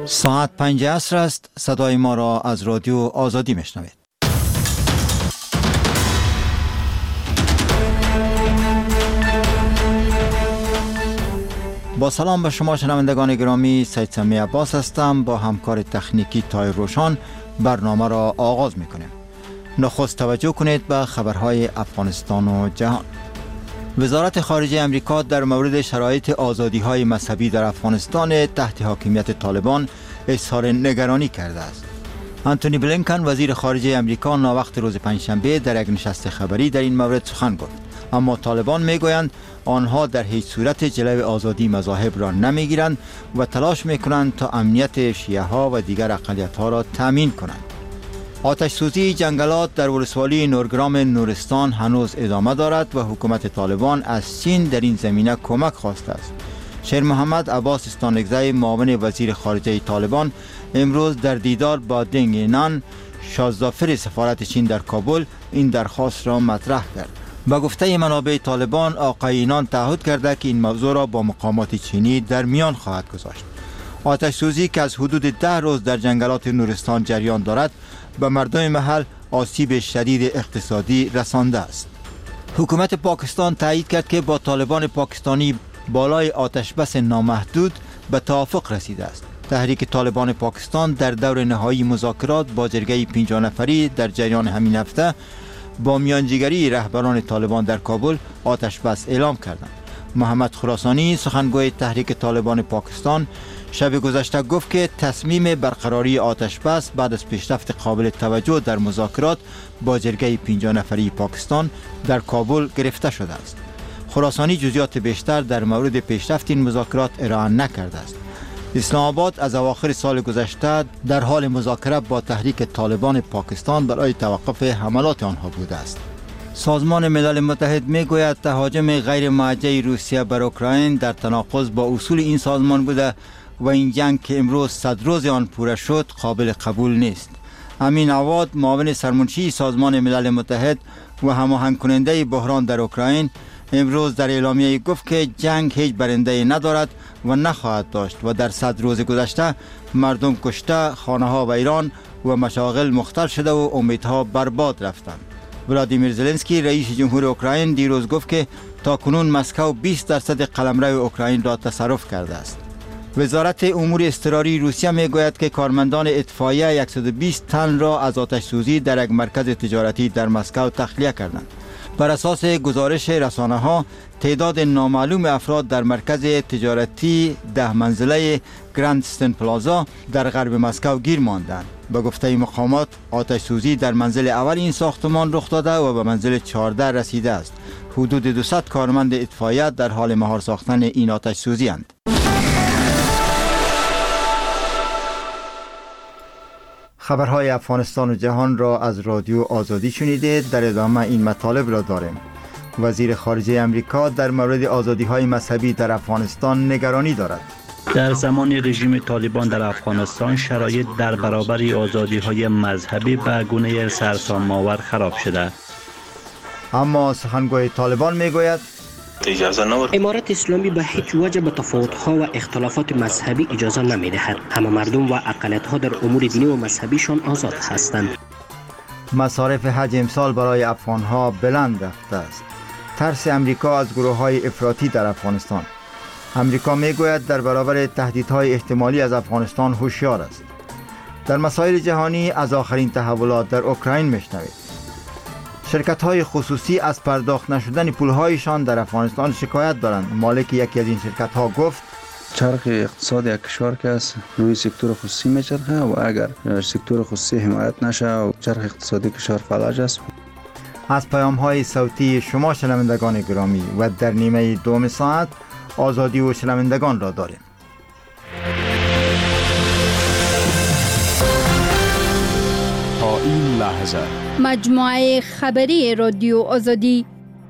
ساعت 5 عصر است. صدای ما را از رادیو آزادی میشنوید. با سلام به شما شنوندگان گرامی، سید سمی عباس هستم. با همکار تکنیکی تایر روشان برنامه را آغاز میکنیم. نخست توجه کنید به خبرهای افغانستان و جهان. وزارت خارجه امریکا در مورد شرایط آزادی‌های مذهبی در افغانستان تحت حاکمیت طالبان اظهار نگرانی کرده است. آنتونی بلینکن وزیر خارجه امریکا ناوقت روز پنجشنبه در یک نشست خبری در این مورد سخن گفت، اما طالبان میگویند آنها در هیچ صورت جلوی آزادی مذاهب را نمیگیرند و تلاش میکنند تا امنیت شیعه ها و دیگر اقلیت ها را تامین کنند. آتش سوزی جنگلات در ولسوالی نورگرام نورستان هنوز ادامه دارد و حکومت طالبان از چین در این زمینه کمک خواسته است. شیر محمد عباس استانگزی معاون وزیر خارجه طالبان امروز در دیدار با دنگ نان شازدافر سفارت چین در کابل این درخواست را مطرح کرد. با گفته منابع طالبان، آقای نان تعهد کرده که این موضوع را با مقامات چینی در میان خواهد گذاشت. آتش سوزی که از حدود 10 روز در جنگلات نورستان جریان دارد به مردم محل آسیب شدید اقتصادی رسانده است. حکومت پاکستان تایید کرد که با طالبان پاکستانی بالای آتش بس نامحدود به توافق رسیده است. تحریک طالبان پاکستان در دور نهایی مذاکرات با جرگه 50 نفری در جریان همین هفته با میانجیگری رهبران طالبان در کابل آتش بس اعلام کردند. محمد خراسانی سخنگوی تحریک طالبان پاکستان شب گذشته گفت که تصمیم برقراری آتش بس بعد از پیشرفت قابل توجه در مذاکرات با جرگه 50 نفری پاکستان در کابل گرفته شده است. خراسانی جزئیات بیشتر در مورد پیشرفت این مذاکرات ارائه نکرده است. اسلام آباد از اواخر سال گذشته در حال مذاکره با تحریک طالبان پاکستان برای توقف حملات آنها بوده است. سازمان ملل متحد میگوید تهاجم غیر موجه روسیه بر اوکراین در تناقض با اصول این سازمان بوده و این جنگ که امروز 100 روز آن پوره شد قابل قبول نیست. امین عواد معاون سرمنشی سازمان ملل متحد و هماهنگ کننده بحران در اوکراین امروز در اعلامیه گفت که جنگ هیچ برنده ندارد و نخواهد داشت و در 100 روز گذشته مردم کشته، خانه‌ها ویران و مشاغل مختل شده و امیدها برباد رفتند. ولادیمیر زلنسکی رئیس جمهور اوکراین دیروز گفت که تاکنون مسکو 20% قلمرو اوکراین را تصرف کرده است. وزارت امور اضطراری روسیه میگوید که کارمندان اطفائیه 120 تن را از آتش سوزی در یک مرکز تجارتی در مسکو تخلیه کردند. بر اساس گزارش رسانه‌ها تعداد نامعلوم افراد در مرکز تجارتی 10 منزله گراند استن پلازا در غرب مسکو گیر ماندند. به گفته مقامات آتش سوزی در منزل اول این ساختمان رخ داده و به منزل 14 رسیده است. حدود 200 کارمند اطفائیه در حال مهار ساختن این آتش سوزی اند. خبرهای افغانستان و جهان را از رادیو آزادی شنیدید. در ادامه این مطالب را داریم. وزیر خارجه امریکا در مورد آزادی‌های مذهبی در افغانستان نگرانی دارد. در زمان رژیم طالبان در افغانستان شرایط در برابر آزادی‌های مذهبی به گونه سرسام‌آور خراب شده. اما سخنگوی طالبان میگوید امارت اسلامی به هیچ وجه به تفاوت‌ها و اختلافات مذهبی اجازه نمی‌دهد. همه مردم و اقلیت‌ها در امور دینی و مذهبیشان آزاد هستند. مصارف حج امسال برای افغان‌ها بلند رفته است. ترس امریکا از گروه‌های افراطی در افغانستان. امریکا میگوید در برابر تهدیدهای احتمالی از افغانستان هوشیار است. در مسائل جهانی از آخرین تحولات در اوکراین میشنوید. شرکت‌های خصوصی از پرداخت نشدن پول‌هایشان در افغانستان شکایت دارند. مالک یکی از این شرکت‌ها گفت چرخ اقتصاد یک کشور که است روی سکتور خصوصی میچرخه و اگر سکتور خصوصی حمایت نشه و چرخ اقتصادی کشور فلج است. از پیام‌های صوتی شما شنوندگان گرامی و در نیمه دوم ساعت آزادی و شنوندگان را داریم. تا این لحظه مجموعه خبری رادیو آزادی.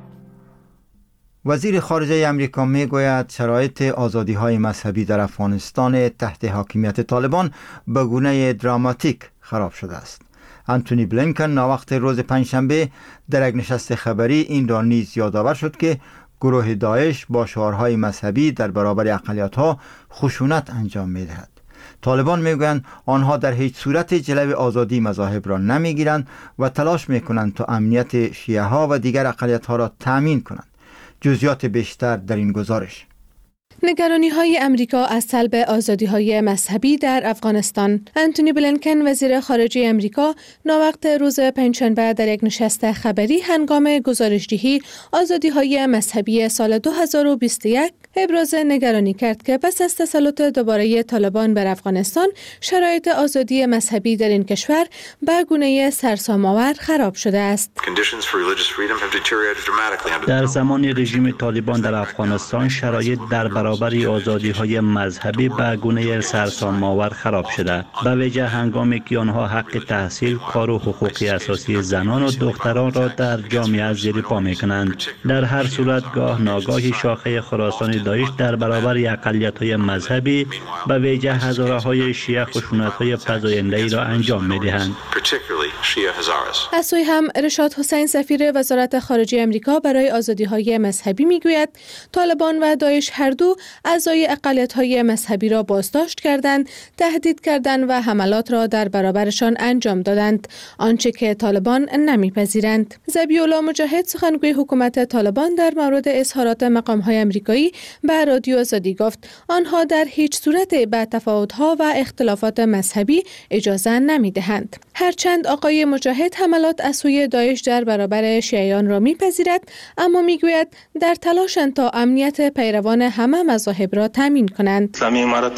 وزیر خارجه امریکا میگوید شرایط آزادی‌های مذهبی در افغانستان تحت حاکمیت طالبان به گونه دراماتیک خراب شده است. آنتونی بلینکن ناوقت روز پنجشنبه در یک نشست خبری این را نیز یادآور شد که گروه داعش با شعارهای مذهبی در برابر اقلیت‌ها خشونت انجام می‌دهد. طالبان میگویند آنها در هیچ صورت جلوی آزادی مذاهب را نمیگیرند و تلاش میکنند تا امنیت شیعه ها و دیگر اقلیت ها را تامین کنند. جزئیات بیشتر در این گزارش. نگرانی های امریکا از سلب آزادی های مذهبی در افغانستان. انتونی بلینکن وزیر خارجه امریکا ناوقت روز پنجشنبه در یک نشست خبری هنگام گزارشدهی آزادی های مذهبی سال 2021 ابراز نگرانی کرد که پس از تسلط دوباره طالبان بر افغانستان شرایط آزادی مذهبی در این کشور به گونه سرسام‌آور خراب شده است. در زمان رژیم طالبان در افغانستان شرایط در برابر آزادی‌های مذهبی به گونه سرسام‌آور خراب شده، به ویژه هنگامی که آنها حق تحصیل، کار و حقوق اساسی زنان و دختران را در جامعه زیر پا می‌کنند. در هر صورت گاه ناگاهی شاخه خراسان داعش در برابر اقلیت‌های مذهبی به ویژه هزاره‌های شیعه خشونت‌های فزاینده‌ای را انجام می‌دهند. از سوی هم رشاد حسین سفیر وزارت خارجه امریکا برای آزادی‌های مذهبی می‌گوید طالبان و داعش هر دو اعضای اقلیت‌های مذهبی را بازداشت کردند، تهدید کردند و حملات را در برابرشان انجام دادند، آنچه که طالبان نمی‌پذیرند. ذبیح‌الله مجاهد سخنگوی حکومت طالبان در مورد اظهارات مقام‌های آمریکایی به رادیو آزادی گفت آنها در هیچ صورت به تفاوت‌ها و اختلافات مذهبی اجازه نمی‌دهند. هرچند آقای مجاهد حملات از سوی داعش در برابر شیعیان را می‌پذیرد، اما می‌گوید در تلاشند تا امنیت پیروان همه مذاهب را تامین کنند. اسلامی امارت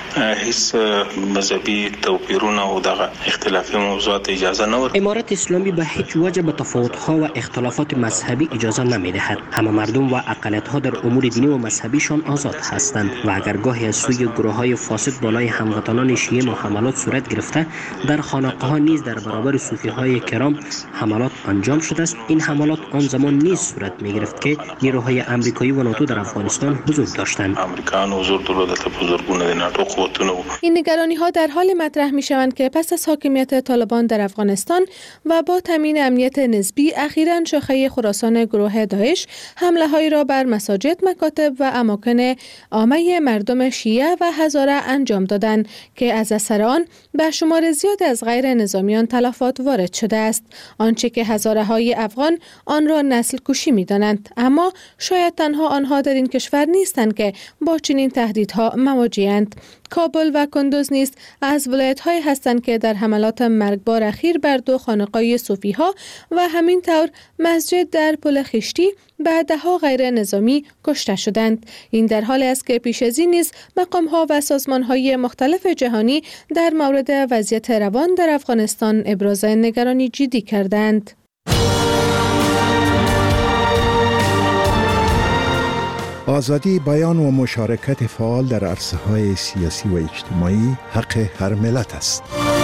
هیچ مذهبی توپیرونه و دغه اختلافی موضوعات اجازه نورد. امارت اسلامی به هیچ وجه به تفاوت‌ها و اختلافات مذهبی اجازه نمی‌دهد. همه مردم و اقلیت‌ها در امور دینی و مذهبیشان آزاد هستند و اگر گاهی از سوی گروه‌های فاسد بالای هموطنان شیعه حملات صورت گرفته، در خانقاه‌ها نیز در برابر صوفی‌های کرام حملات انجام شده است. این حملات آن زمان نیز صورت می‌گرفت که نیروهای آمریکایی و ناتو در افغانستان حضور داشتند. آمریکایان حضور دولت بزرگونه ناتو قوتونه. این نگرانی‌ها در حال مطرح می‌شوند که پس از حاکمیت طالبان در افغانستان و با تامین امنیت نسبی اخیراً شاخه خراسان گروه داعش حمله‌هایی را بر مساجد، مکاتب و اماکن عامه مردم شیعه و هزاره انجام دادند که از اثر آن به شمار زیاد از غیر نظامیان تلفات وارد شده است، آنچه که هزاره‌های افغان آن را نسل کشی می‌دانند. اما شاید تنها آنها در این کشور نیستند که با چنین تهدیدها مواجه‌اند. کابل و کندوز نیز از ولایت‌هایی هستند که در حملات مرگبار اخیر بر دو خانقاه صوفی‌ها و همین طور مسجد در پل خشتی به ده‌ها غیر نظامی کشته شدند. این در حالی است که پیش از این نیز مقام‌ها و سازمان‌های مختلف جهانی در مورد وضعیت روان در افغانستان ابراز نگرانی جدی کردند. آزادی بیان و مشارکت فعال در عرصه‌های سیاسی و اجتماعی حق هر ملت است.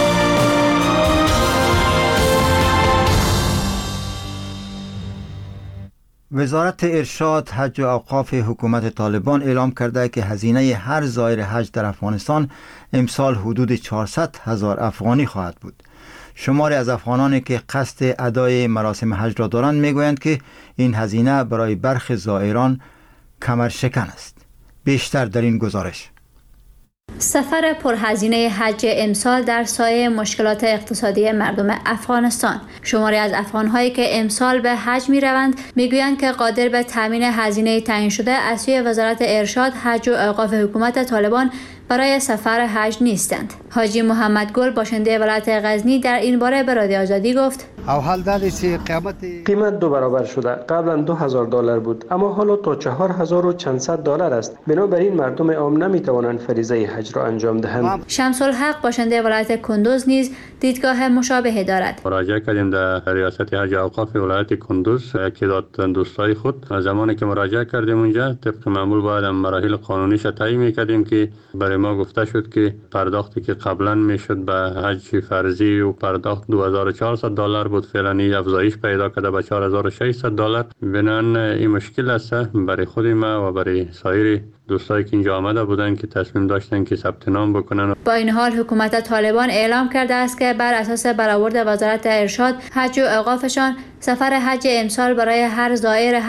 وزارت ارشاد، حج و اوقاف حکومت طالبان اعلام کرده که هزینه هر زائر حج در افغانستان امسال حدود 400,000 افغانی خواهد بود. شماری از افغانانی که قصد ادای مراسم حج را دارند میگویند که این هزینه برای برخی زائران کمرشکن است. بیشتر در این گزارش. سفر پرهزینه حج امسال در سایه مشکلات اقتصادی مردم افغانستان. شماری از افغان‌هایی که امسال به حج می‌روند می‌گویند که قادر به تامین هزینه تعیین شده از سوی وزارت ارشاد، حج و اوقاف حکومت طالبان برای سفر حج نیستند. حاجی محمد گل باشنده ولایت غزنی در این باره به رادیو آزادی گفت: قیمت 2 برابر شده. قبلا $2,000 بود، اما حالا تا $4,200 است. بنابراین مردم عام نمیتوانند فریضه حج را انجام دهند. شمس الحق باشنده ولایت کندوز نیز دیدگاه مشابه دارد. مراجعه کردیم در ریاست حج و اوقاف ولایت کندوز، یکی داد دوستای خود. زمانی که مراجعه کردیم اونجا طبق معمول باید مراحل قانونیش طی می‌کردیم که برای ما گفته شد که پرداختی که قبلا میشد به حج فرضی و پرداخت $2,400 بود، فعلا افزایش پیدا کرده به $4,600. بنان این مشکل است برای خود ما و برای سایر دوستایی که اینجا آمده بودن که تصمیم داشتن که ثبت نام بکنن. با این حال حکومت طالبان اعلام کرده است که بر اساس برآورد وزارت ارشاد، حج و اوقافشان سفر حج امسال برای هر زائر حج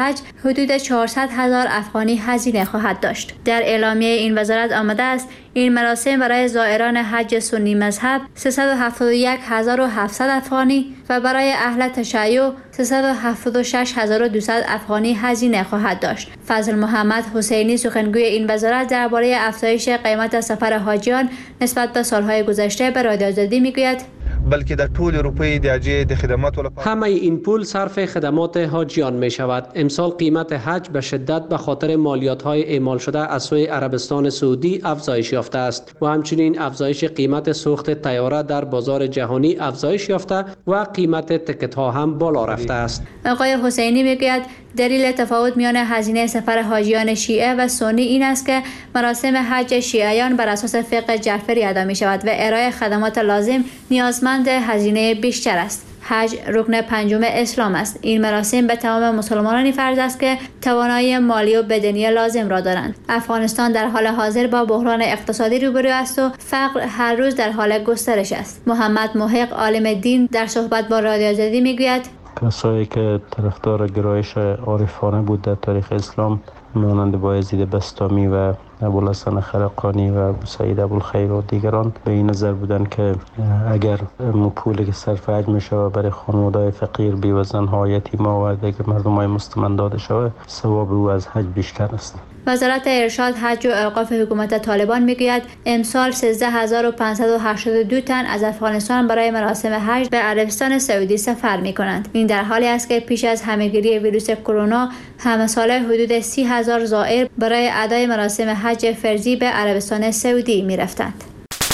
حدود 400,000 افغانی هزینه خواهد داشت. در اعلامیه این وزارت آمده است این مراسم برای زائران حج سنی مذهب 371,700 افغانی و برای اهل تشیع 376,200 افغانی هزینه خواهد داشت. فضل محمد حسینی سخنگوی این وزارت درباره افزایش قیمت سفر حاجیان نسبت به سالهای گذشته به رادیو آزادی میگوید بلکه در طول روپی د خدمات همه این پول صرف خدمات حاجیان می شود. امسال قیمت حج به شدت به خاطر مالیات های اعمال شده از سوی عربستان سعودی افزایش یافته است و همچنین افزایش قیمت سوخت طیاره در بازار جهانی افزایش یافته و قیمت تکت ها هم بالا رفته است. آقای حسینی میگوید دلیل تفاوت میان هزینه سفر حاجیان شیعه و سنی این است که مراسم حج شیعیان بر اساس فقه جعفری ادا می شود و ارائه خدمات لازم نیازمند هزینه بیشتر است. حج رکن پنجم اسلام است. این مراسم به تمام مسلمانانی فرض است که توانایی مالی و بدنی لازم را دارند. افغانستان در حال حاضر با بحران اقتصادی روبرو است و فقر هر روز در حال گسترش است. محمد محق عالم دین در صحبت با رادیو آزادی میگوید کسایی که طرفدار گرایش عارفانه بود در تاریخ اسلام مانند بایزید بستامی و ابوالحسن خرقانی و سید ابوالخیر و دیگران به این نظر بودند که اگر پولی که صرف حج می شود برای خانواده‌های فقیر بی‌وزن‌ها یتیما و دیگر مردم‌های مستمند داده شود ثواب او از حج بیشتر است. وزارت ارشاد حج و اوقاف حکومت طالبان میگوید امسال 13582 تن از افغانستان برای مراسم حج به عربستان سعودی سفر می کنند. این در حالی است که پیش از همهگیری ویروس کرونا همه ساله حدود 30,000 زائر برای ادای مراسم حج فرضی به عربستان سعودی می رفتند.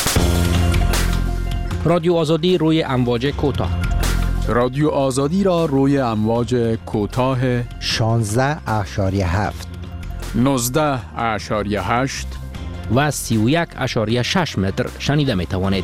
رادیو آزادی روی امواج کوتاه. رادیو آزادی را روی امواج کوتاه 16.7 19.8 و 31.6 متر شنیده می توانید.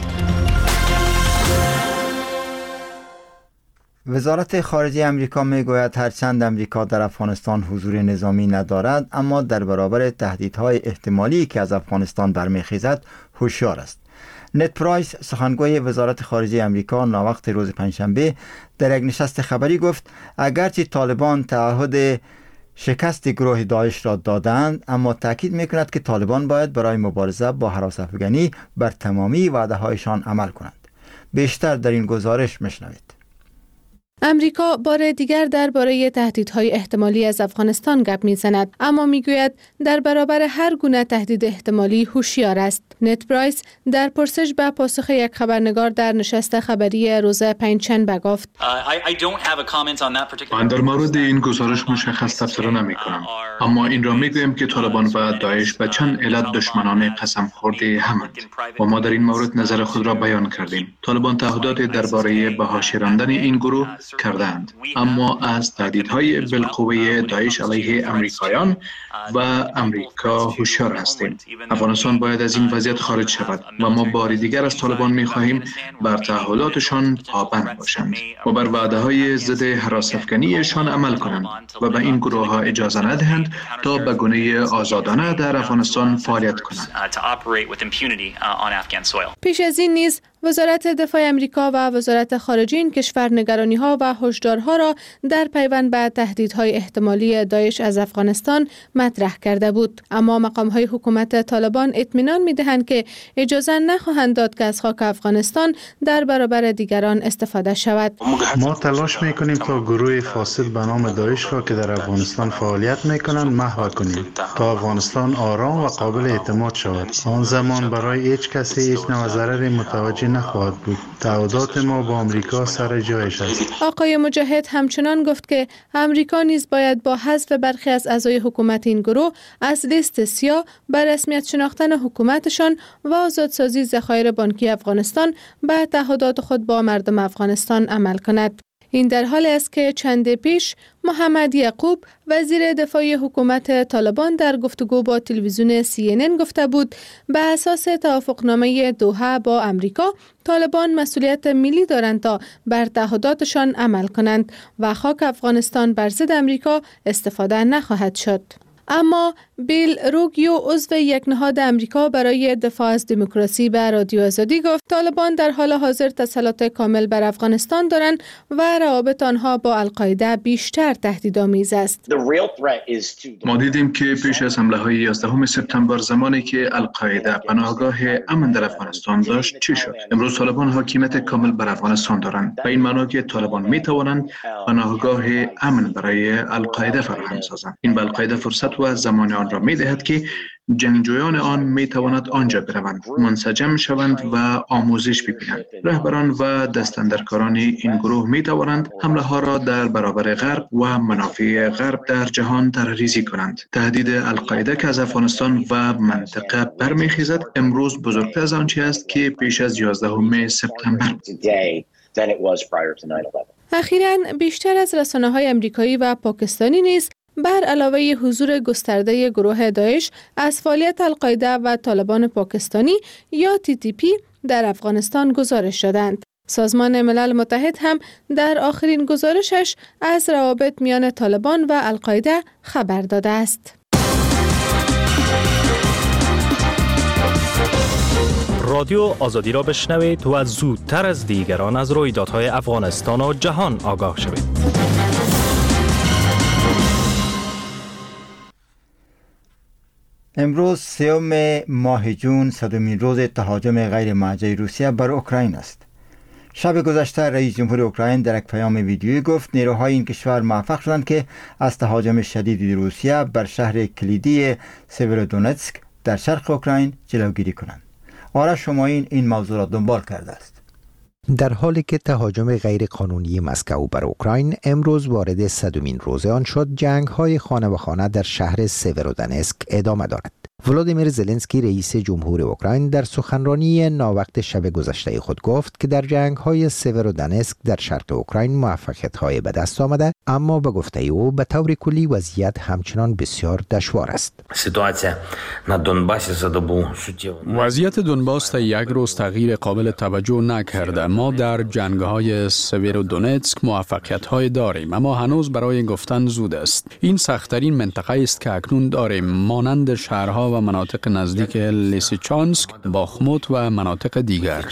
وزارت خارجه امریکا می گوید هرچند امریکا در افغانستان حضور نظامی ندارد اما در برابر تهدیدهای احتمالی که از افغانستان برمیخیزد هوشیار است. نت پرایس سخنگوی وزارت خارجه امریکا ناوقت روز پنجشنبه در یک نشست خبری گفت اگرچه طالبان تعهد شکست گروه داعش را دادند اما تاکید میکند که طالبان باید برای مبارزه با هراس افغانی بر تمامی وعده هایشان عمل کنند. بیشتر در این گزارش میشنوید. امریکا بار دیگر درباره تهدیدهای احتمالی از افغانستان گپ میزند اما میگوید در برابر هر گونه تهدید احتمالی هوشیار است. نت پرایس در پرسش به پاسخ یک خبرنگار در نشست خبری روز پنجشنبه گفت من در مورد این گزارش مشخص تبصره نمی کنم اما این را میگویم که طالبان و داعش به چند علت دشمنان قسم خورده همند و ما در این مورد نظر خود را بیان کردیم. طالبان تعهدات درباره بهاش راندن این گروه کردند اما از تهدیدهای بالقوه داعش علیه امریکایان و امریکا هوشیار هستیم. افغانستان باید از این وضعیت خارج شود و ما بار دیگر از طالبان می‌خواهیم بر تعهداتشان پابند باشند و بر وعده‌های ضد هراس افغانیشان عمل کنند و به این گروه‌ها اجازه ندهند تا به گونه آزادانه در افغانستان فعالیت کنند. پیش از این نیز وزارت دفاع امریکا و وزارت خارجه این کشور نگرانی‌ها و هشدارها را در پیوند به تهدیدهای احتمالی داعش از افغانستان مطرح کرده بود اما مقام‌های حکومت طالبان اطمینان می‌دهند که اجازه نخواهند داد که از خاک افغانستان در برابر دیگران استفاده شود. ما تلاش می‌کنیم تا گروه فاسد به نام داعش را که در افغانستان فعالیت می‌کنند محو کنیم تا افغانستان آرام و قابل اعتماد شود. آن زمان برای هیچ کسی هیچ نوع ضرری متوجه نخواهد بود. تعهدات ما با آمریکا سر جایش است. آقای مجاهد همچنان گفت که آمریکا نیز باید با حذف برخی از اعضای حکومت این گروه از لیست سیاه بر رسمیت شناختن حکومتشان و آزادسازی ذخایر بانکی افغانستان به تعهدات خود با مردم افغانستان عمل کند. این در حالی است که چند پیش محمد یعقوب وزیر دفاع حکومت طالبان در گفتگو با تلویزیون CNN گفته بود به اساس توافقنامه دوحه با امریکا طالبان مسئولیت ملی دارند تا بر تعهداتشان عمل کنند و خاک افغانستان بر ضد امریکا استفاده نخواهد شد. اما بیل روگیو عضو یک نهاد امریکا برای دفاع از دموکراسی به رادیو آزادی گفت طالبان در حال حاضر تسلط کامل بر افغانستان دارند و روابط آنها با القاعده بیشتر تهدیدآمیز است. ما دیدیم که پیش از حمله‌های 11 سپتامبر زمانی که القاعده پناهگاه امن در افغانستان داشت چی شد؟ امروز طالبان حاکمیت کامل بر افغانستان دارند و این معنی که طالبان می توانند پناهگاه امن برای القاعده فراهم سازند. این به القاعده فرصت و زمان آن را می دهد که جنگجویان آن می تواند آنجا بروند، منسجم شوند و آموزش ببینند. رهبران و دستاندرکاران این گروه می توانند حمله ها را در برابر غرب و منافع غرب در جهان طرحریزی کنند. تهدید القاعده که از افغانستان و منطقه برمیخیزد امروز بزرگتر از آنچه است که پیش از 11 سپتامبر. اخیراً بیشتر از رسانه‌های آمریکایی و پاکستانی نیز بر علاوه حضور گسترده گروه داعش از فعالیت القاعده و طالبان پاکستانی یا TTP در افغانستان گزارش دادند. سازمان ملل متحد هم در آخرین گزارشش از روابط میان طالبان و القاعده خبر داده است. رادیو آزادی را بشنوید و زودتر از دیگران از رویدادهای افغانستان و جهان آگاه شوید. امروز 3 ماه جون 100مین روز تهاجم غیر موجه روسیه بر اوکراین است. شب گذشته رئیس جمهور اوکراین در یک پیام ویدیویی گفت نیروهای این کشور موفق شدند که از تهاجم شدید روسیه بر شهر کلیدی سیورودونتسک در شرق اوکراین جلوگیری کنند. آرش شماین این موضوع را دنبال کرده است. در حالی که تهاجم غیرقانونی مسکو بر اوکراین امروز وارد 100مین روز آن شد، جنگ‌های خانه به خانه در شهر سیورودونتسک ادامه دارد. ولادیمیر زلنسکی رئیس جمهور اوکراین در سخنرانی ناوقت شب گذشته خود گفت که در جنگ‌های سیورودونتسک در شرق اوکراین موفقیت‌های به دست آمده، اما به گفته او به طور کلی وضعیت همچنان بسیار دشوار است. وضعیت دونباس تا یک روز تغییر قابل توجه نکرده. ما در جنگ‌های سیورودونتسک موفقیت‌های داریم، اما هنوز برای گفتن زود است. این سخت‌ترین منطقه است که اکنون داریم، مانند شهرها و مناطق نزدیک لیسیچانسک، باخموت و مناطق دیگر.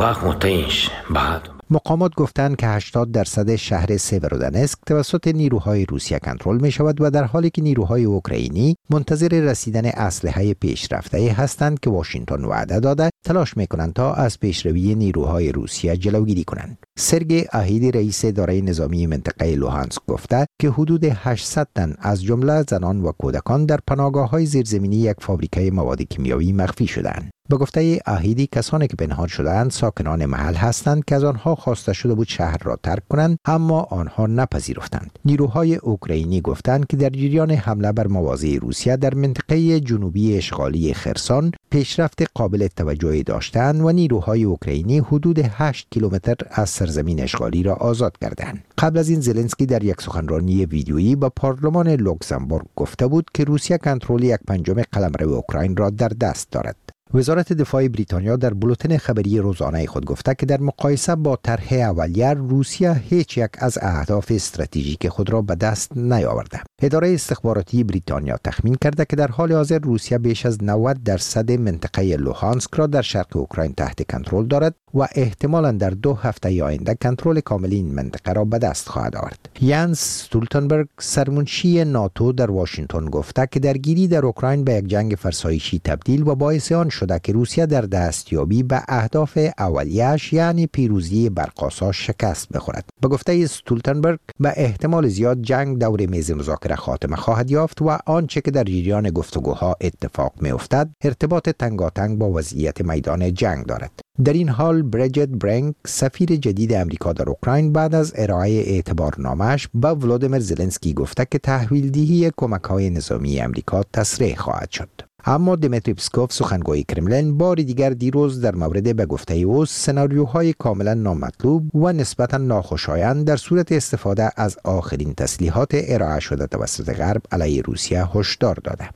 مقامات گفتند که 80% شهر سیورودونتسک توسط نیروهای روسیه کنترل می شود و در حالی که نیروهای اوکراینی منتظر رسیدن اسلحه پیشرفته هستند که واشنگتن وعده داده تلاش می کنند تا از پیشروی نیروهای روسیه جلوگیری کنند. سرگئی آهیدی رئیس اداره نظامی منطقه لوهانسک گفته که حدود 800 تن از جمله زنان و کودکان در پناهگاه‌های زیرزمینی یک فابریکه مواد کیمیایی مخفی شدند. به گفته آهیدی کسانی که پنهان شدند ساکنان محل هستند که از آنها خواسته شده بود شهر را ترک کنند، اما آنها نپذیرفتند. نیروهای اوکراینی گفتند که در جریان حمله بر مواضع روسیه در منطقه جنوبی اشغالی خرسون پیشرفت قابل توجهی داشتند و نیروهای اوکراینی حدود 8 کیلومتر از سرزمین اشغالی را آزاد کردند. قبل از این زلنسکی در یک سخنرانی ویدیویی با پارلمان لوکزامبورگ گفته بود که روسیه کنترل 1/5 قلمرو اوکراین را در دست دارد. وزارت دفاع بریتانیا در بولتن خبری روزانه خود گفته که در مقایسه با طرح اولیه روسیه هیچ یک از اهداف استراتژیک خود را به دست نیاورده. اداره استخباراتی بریتانیا تخمین کرده که در حال حاضر روسیه بیش از 90% منطقه لوهانسک را در شرق اوکراین تحت کنترل دارد و احتمالاً در 2 هفته آینده کنترل کامل این منطقه را به دست خواهد آورد. یانس استولتنبرگ سرمنشی ناتو در واشنگتن گفته که درگیری در اوکراین به یک جنگ فرسایشی تبدیل و باعث آن شده که روسیه در دستیابی به اهداف اولیه‌اش یعنی پیروزی بر قاصا شکست بخورد. به گفته استولتنبرگ به احتمال زیاد جنگ دور میز مذاکره خاتمه خواهد یافت و آنچه که در جریان گفتگوها اتفاق می‌افتد ارتباط تنگاتنگ با وضعیت میدان جنگ دارد. در این حال بریجت برنگ سفیر جدید امریکا در اوکراین بعد از ارائه اعتبارنامه‌اش به ولادیمیر زلنسکی گفته که تحویلدهی کمک‌های نظامی امریکا تسریع خواهد شد. اما دیمیتری پسکوف سخنگوی کرملین بار دیگر دیروز در مورد به گفته او سناریوهای کاملا نامطلوب و نسبتا ناخوشایند در صورت استفاده از آخرین تسلیحات ارائه شده توسط غرب علیه روسیه هشدار داده.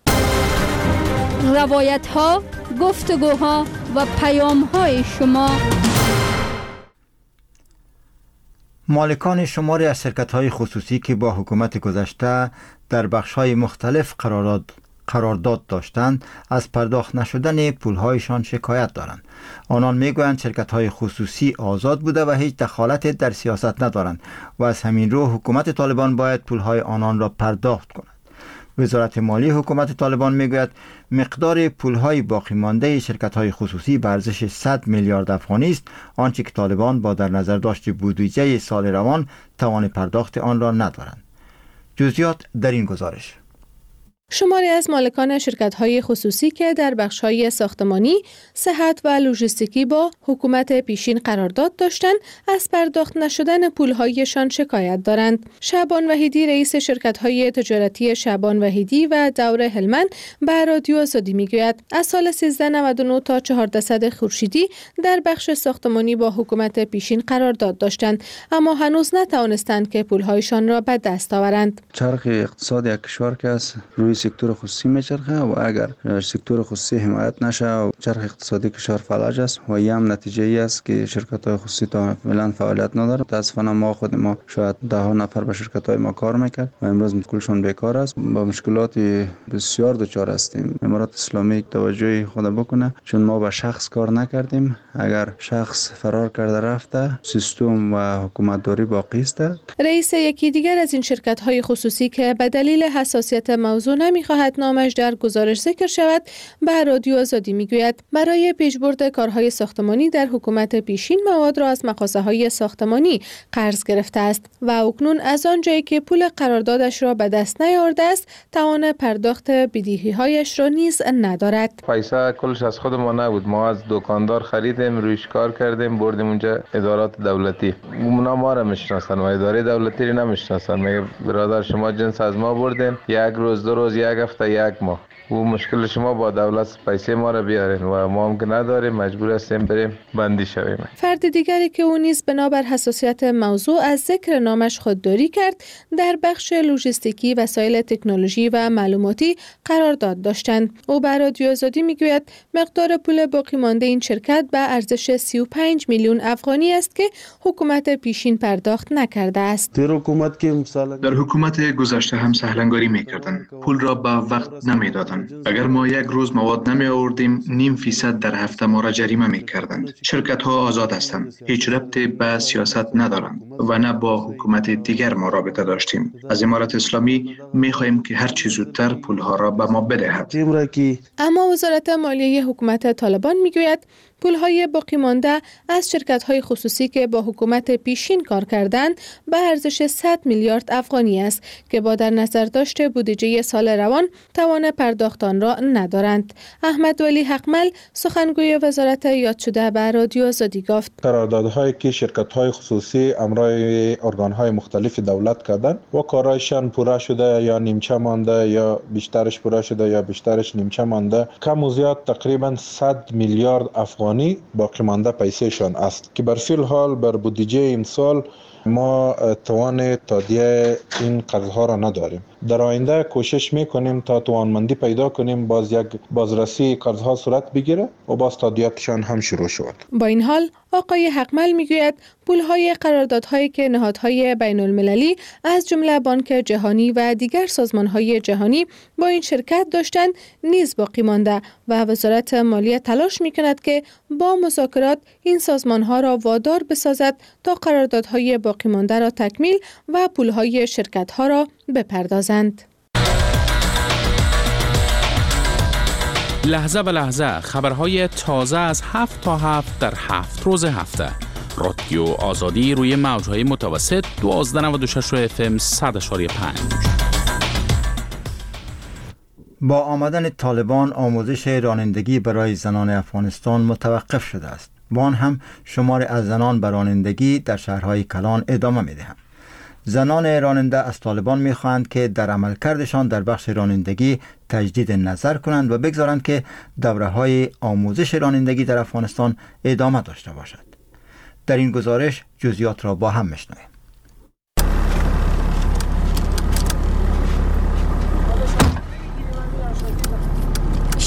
روایت‌ها، گفتگوها و پیام‌های شما. مالکان شماری از شرکت‌های خصوصی که با حکومت گذشته در بخش‌های مختلف قرارداد داشتند از پرداخت نشدن پول‌هایشان شکایت دارند. آنان میگویند شرکت‌های خصوصی آزاد بوده و هیچ دخالت در سیاست ندارند و از همین رو حکومت طالبان باید پول‌های آنان را پرداخت کند. وزارت مالی حکومت طالبان میگوید مقدار پول‌های باقی مانده شرکت‌های خصوصی به ارزش 100 میلیارد افغانی است، آنچه که طالبان با در نظر داشت بودجه سال روان توان پرداخت آن را ندارند. جزئیات در این گزارش. شماری از مالکان شرکت‌های خصوصی که در بخش‌های ساختمانی، صحت و لوجستیکی با حکومت پیشین قرارداد داشتند، از پرداخت نشدن پول‌هایشان شکایت دارند. شعبان وحیدی رئیس شرکت‌های تجارتی شعبان وحیدی و دور هلمند به رادیو آزادی می‌گوید از سال 1399 تا 400 خورشیدی در بخش ساختمانی با حکومت پیشین قرارداد داشتند، اما هنوز نتوانستند که پول‌هایشان را به دست آورند. چرخ اقتصاد یک کشور که است روی سکتور خصوصی میچرخه و اگر سکتور خصوصی حمایت نشه و چرخ اقتصادی کشور فلج است و این هم نتیجه ای است که شرکت های خصوصی تا فعلا فعالیت نداره. متاسفانه ما خود ما شاید ده ها نفر به شرکت های ما کار میکرد و امروز کلشون بیکار است. با مشکلات بسیار دچار هستیم. امارات اسلامی توجه خود بکنه، چون ما با شخص کار نکردیم. اگر شخص فرار کرده رفته سیستم و حکومت داری باقی است. رئیس یکی دیگر از این شرکت های خصوصی که به دلیل حساسیت موضوع نمیخواهد نامش در گزارش ذکر شود به رادیو آزادی میگوید برای پیشبرد کارهای ساختمانی در حکومت پیشین مواد را از مغازه‌های ساختمانی قرض گرفته است و اکنون از آنجایی که پول قراردادش را به دست نیاورده است توان پرداخت بدهی‌هایش را نیز ندارد. پیسه کلش از خود ما نبود، ما از دکاندار خریدیم، رویش کار کردیم، بردیم اونجا ادارات دولتی. اونا ما را میشناسن و اداره دولتی را نمیشناسن. میگه برادر شما جنس از ما بردین، یک روز دو روز یک هفته یک ماه و مشکل شما با دولت پیسه ما را بیارین و ما هم که نداریم مجبور هستیم بریم بندی شویم. فرد دیگری که او نیز بنابر حساسیت موضوع از ذکر نامش خودداری کرد در بخش لوجستیکی وسایل تکنولوژی و معلوماتی قرارداد داشتند. او به رادیو آزادی میگوید مقدار پول باقی مانده این شرکت به ارزش 35 میلیون افغانی است که حکومت پیشین پرداخت نکرده است. در حکومت گذشته هم سهلنگاری میکردند، پول را به وقت نمیدادند. اگر ما یک روز مواد نمی آوردیم 0.5% در هفته ما را جریمه می کردند. شرکت ها آزاد هستند، هیچ ربطی به سیاست ندارند و نه با حکومت دیگر ما رابطه داشتیم. از امارت اسلامی می خواهیم که هر چه زودتر پول ها را به ما بدهد. اما وزارت مالیه حکومت طالبان می گوید پول‌های باقی مانده از شرکت‌های خصوصی که با حکومت پیشین کار کردند به ارزش 100 میلیارد افغانی است که با در نظر داشت بودجه سال روان توان پرداخت آن را ندارند. احمد ولی حقمل سخنگوی وزارت یاد شده به رادیو آزادی گفت قراردادهایی که شرکت‌های خصوصی امرای ارگان‌های مختلف دولت کردند و کارایشان پورا شده یا نیمچه مانده یا بیشترش پورا شده یا بیشترش نیمچه مانده، کم و زیاد تقریبا 100 میلیارد افغانی باقی مانده پیسهشان است که بر فی الحال بر بودجه این سال ما توان تادیه این قرضها را نداریم. در آینده کوشش میکنیم تا توانمندی پیدا کنیم باز یک بازرسی قرضها صورت بگیره و باز تادیاتشان هم شروع شود. با این حال آقای حقمل میگوید پولهای قراردادهایی که نهادهای بین المللی از جمله بانک جهانی و دیگر سازمانهای جهانی با این شرکت داشتند نیز باقی مانده و وزارت مالیه تلاش میکند که با مذاکرات این سازمانها را وادار بسازد تا قراردادهای باقی مانده را تکمیل و پولهای شرکتها را بپردازند. لحظه به لحظه خبرهای تازه از 7 تا 7 در 7 روز هفته. رادیو آزادی روی موجهای متوسط 1296 FM 100.5. با آمدن طالبان آموزش رانندگی برای زنان افغانستان متوقف شده است. با آن هم شمار از زنان به رانندگی در شهرهای کلان ادامه می‌دهند. زنان راننده از طالبان می‌خواهند که در عملکردشان در بخش رانندگی تجدید نظر کنند و بگذارند که دوره‌های آموزش رانندگی در افغانستان ادامه داشته باشد. در این گزارش جزئیات را با هم می‌شنویم.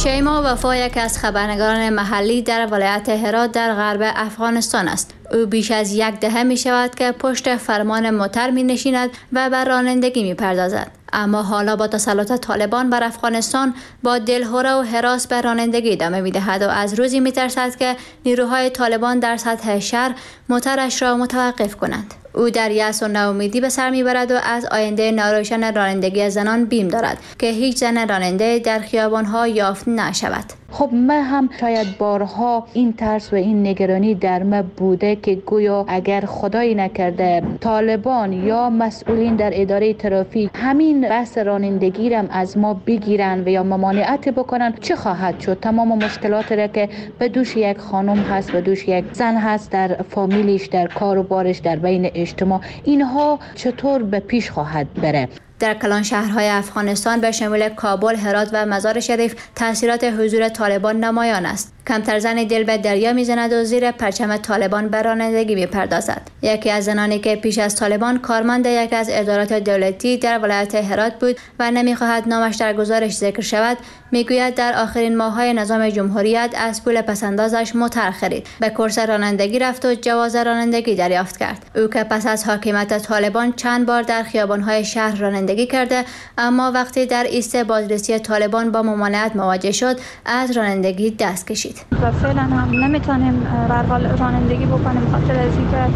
شیما وفا یک از خبرنگاران محلی در ولایت هرات در غرب افغانستان است. او بیش از یک دهه می شود که پشت فرمان موتر می نشیند و بر رانندگی می پردازد. اما حالا با تسلط طالبان بر افغانستان با دلهره و هراس به رانندگی ادامه می دهد و از روزی می ترسد که نیروهای طالبان در سطح شهر موترش را متوقف کنند. او در یأس و ناامیدی به سر میبرد و از آینده ناروشن رانندگی زنان بیم دارد که هیچ زن راننده در خیابان‌ها یافت نشود. خب من هم شاید بارها این ترس و این نگرانی در من بوده که گویا اگر خدایی نکرده طالبان یا مسئولین در اداره ترافیک همین بحث رانندگی را از ما بگیرن و یا ممانعت بکنن چه خواهد شد. تمام مشکلات را که به دوش یک خانم هست، به دوش یک زن هست، در فامیلش، در کار و بارش، در بین اجتماع، اینها چطور به پیش خواهد بره؟ در کلان شهرهای افغانستان به شمول کابل، هرات و مزار شریف تاثیرات حضور طالبان نمایان است. کمتر زن دل به دریا میزند و زیر پرچم طالبان به رانندگی میپردازد. یکی از زنانی که پیش از طالبان کارمند یک از ادارات دولتی در ولایت هرات بود و نمیخواهد نامش در گزارش ذکر شود، میگوید در آخرین ماه‌های نظام جمهوریت از پول پسندازش موتر خرید، به کورس رانندگی رفت و جواز رانندگی دریافت کرد. او که پس از حاکمیت طالبان چند بار در خیابان‌های شهر رانندگی کرده، اما وقتی در ایست بازرسی طالبان با ممانعت مواجه شد، از رانندگی دست کشید. و فعلا هم نمیتونیم به حال رانندگی بکنیم، خاطر از اینکه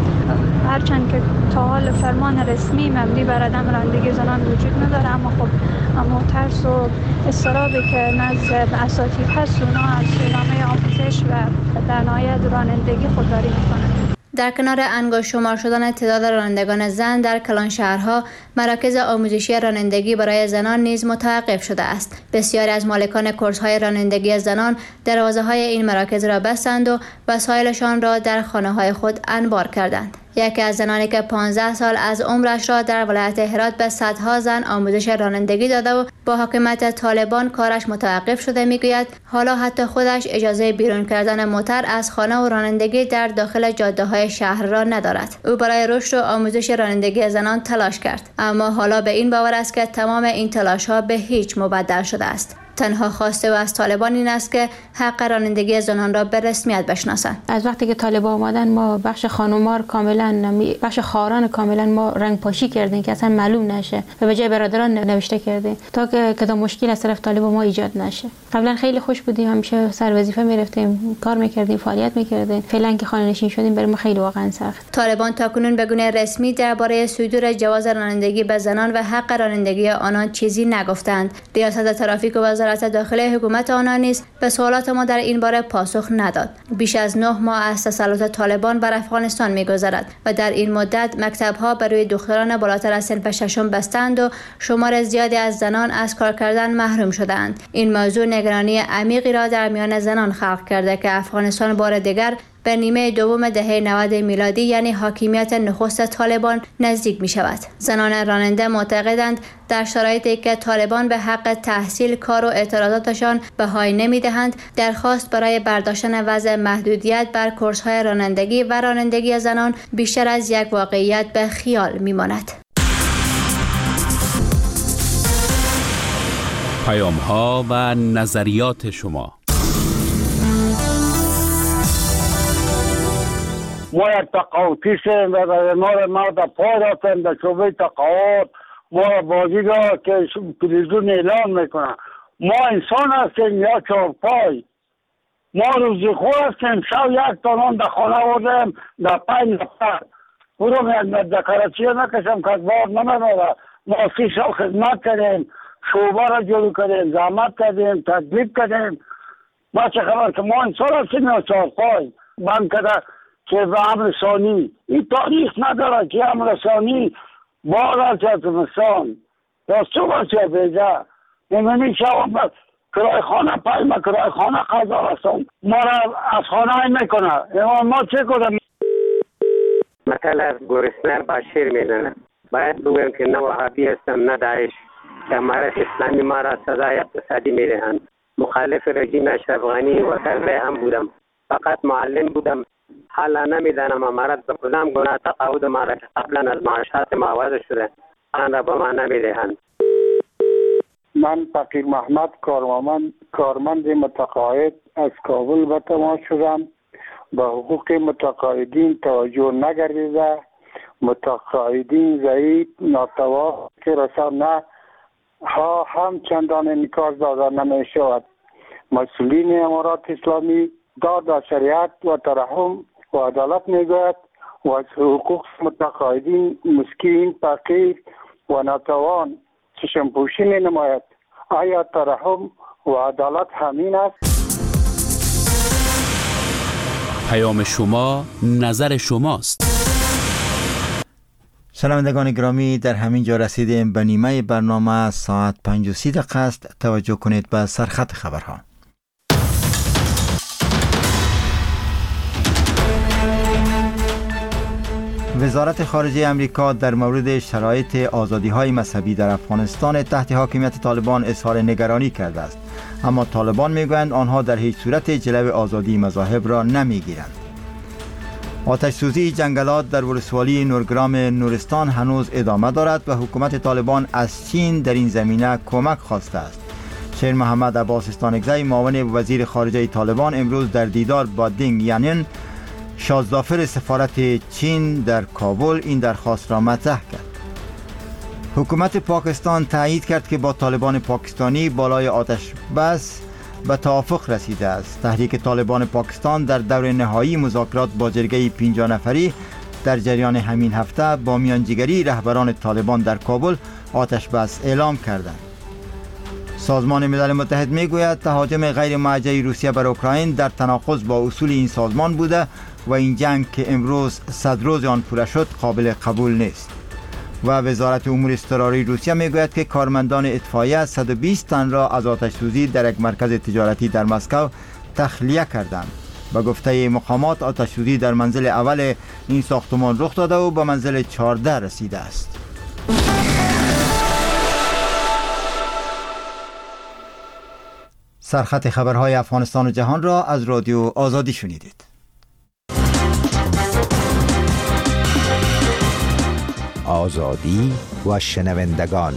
هرچند که تا حال فرمان رسمی مبنی بر عدم رانندگی زنان وجود نداره، اما خب ترس و اضطرابی که نزد اساتید هست اونا از ادامه آموزش و در نهایت رانندگی خودداری میکنند. در کنار انگشت شمار شدن تعداد رانندگان زن در کلان شهرها، مراکز آموزشی رانندگی برای زنان نیز متوقف شده است. بسیاری از مالکان کورس‌های رانندگی زنان دروازه‌های این مراکز را بستند و وسایلشان را در خانه‌های خود انبار کردند. یکی از زنانی که 15 سال از عمرش را در ولایت هرات به صدها زن آموزش رانندگی داده و با حکومت طالبان کارش متوقف شده میگوید حالا حتی خودش اجازه بیرون کردن موتر از خانه و رانندگی در داخل جاده‌های شهر را ندارد. او برای رشد و آموزش رانندگی زنان تلاش کرد، اما حالا به این باور است که تمام این تلاش‌ها به هیچ مبدل شده است. تنها خواسته و از طالبان این است که حق رانندگی زنان را به رسمیت بشناسند. از وقتی که طالبان آمدن ما بخش خانومار کاملا، بخش خواهران کاملا ما رنگ پاشی کردیم که اصلا معلوم نشه و به جای برادران نوشته کردیم تا که کدام مشکل از طرف طالبان ما ایجاد نشه. قبلا خیلی خوش بودیم، همیشه سر وظیفه میرفتیم، کار میکردیم، فعالیت میکردیم. فعلا که خانه نشین شدیم برای ما خیلی واقعا سخت. طالبان تاکنون به گونه رسمی درباره صدور جواز رانندگی به زنان و حق رانندگی آنان چیزی نگفتند. ریاست ترافیک و وزارت داخلی حکومت آنان نیز به سوالات ما در این باره پاسخ نداد. بیش از 9 ماه از تسلط طالبان بر افغانستان می‌گذرد و در این مدت مکتب‌ها برای دختران بالاتر از صنف ششم بستند و شمار زیادی از زنان از کار کردن محروم شدند. این موضوع نگرانی عمیقی را در میان زنان خلق کرده که افغانستان بار دیگر به نیمه دوم دهه 90 میلادی یعنی حاکمیت نخست طالبان نزدیک می شود. زنان راننده معتقدند در شرایطی که طالبان به حق تحصیل، کار و اعتراضاتشان بهای نمی دهند، درخواست برای برداشتن وضع محدودیت بر کورس‌های رانندگی و رانندگی زنان بیشتر از یک واقعیت به خیال می ماند. پیام‌ها و نظریات شما. ما یک تقاوتیستیم و ما در پای رفتیم در شعبه تقاوت. ما بازی را که تلویزیون اعلان میکنن ما انسان هستیم یا چهارپای. ما روزی خور هستیم. شب یک تانان در خانه آوردیم در 5 نفر برم در کراچی نکشم که بار نمیداره. ما 30 سال خدمت کردیم، شعبه را جلو کردیم، زحمت کردیم، تدبیر کردیم. ما چه خبر که ما انسان هستیم یا چهارپای. بند کرده که به امر ثانی این تاریخ نداره که امر ثانی بار از افغانستان راستو باشه بیجا نمیمی شوام کرای خانه پایما کرای خانه قضا هستم ما را از خانه میکنه ما چه کنم. مثل از گرسنه با شیر میزنه. باید بگویم که نه وهابی هستم نه داعش که امارت اسلامی ما را سزای اقتصادی میدهند. مخالف رژیم اشرف غنی و طرفه هم بودم، فقط معلم بودم. حالا نمیدانم امارت به کدام گناه تقاعد ما را که قبلا از معاشات معوض شده آن را به ما نمیدهند. من فقیر محمد کارمند متقاعد از کابل به تماس شدم. به حقوق متقاعدین توجه نگردیده، متقاعدین ضعیف ناتوا که رسانه ها هم چندان انعکاس داده نمی شود. مسئولین امارات اسلامی داد و شریعت و ترحم و عدالت می گوید و از حقوق متقاعدین مسکین، فقیر و ناتوان چشم پوشی می نماید. آیا ترحم و عدالت همین است؟ پیام شما نظر شماست. شنوندگان گرامی، در همین جا رسیدیم به نیمه برنامه. ساعت 5:30 است. توجه کنید به سرخط خبرها. وزارت خارجه امریکا در مورد شرایط آزادی‌های مذهبی در افغانستان تحت حاکمیت طالبان اظهار نگرانی کرده است، اما طالبان میگویند آنها در هیچ صورت جلو آزادی مذاهب را نمیگیرند. آتش سوزی جنگلات در ولسوالی نورگرام نورستان هنوز ادامه دارد و حکومت طالبان از چین در این زمینه کمک خواسته است. شیر محمد عباس استانکزی، معاون وزیر خارجه طالبان، امروز در دیدار با دینگ یانین، شازدافر سفارت چین در کابل، این درخواست را مطرح کرد. حکومت پاکستان تایید کرد که با طالبان پاکستانی بالای آتش بس به توافق رسیده است. تحریک طالبان پاکستان در دور نهایی مذاکرات با جرگه 50 نفری در جریان همین هفته با میانجیگری رهبران طالبان در کابل آتش بس اعلام کردند. سازمان ملل متحد میگوید تهاجم غیر موجه روسیه بر اوکراین در تناقض با اصول این سازمان بوده و این جنگ که امروز 100 روز آن پوره شد قابل قبول نیست. و وزارت امور اضطراری روسیه میگوید که کارمندان اطفائیه 120 تن را از آتش سوزی در یک مرکز تجارتی در مسکو تخلیه کردند. به گفته مقامات آتش سوزی در منزل اول این ساختمان رخ داده و به منزل 14 رسیده است. سرخط خبرهای افغانستان و جهان را از رادیو آزادی شنیدید. آزادی و شنوندگان.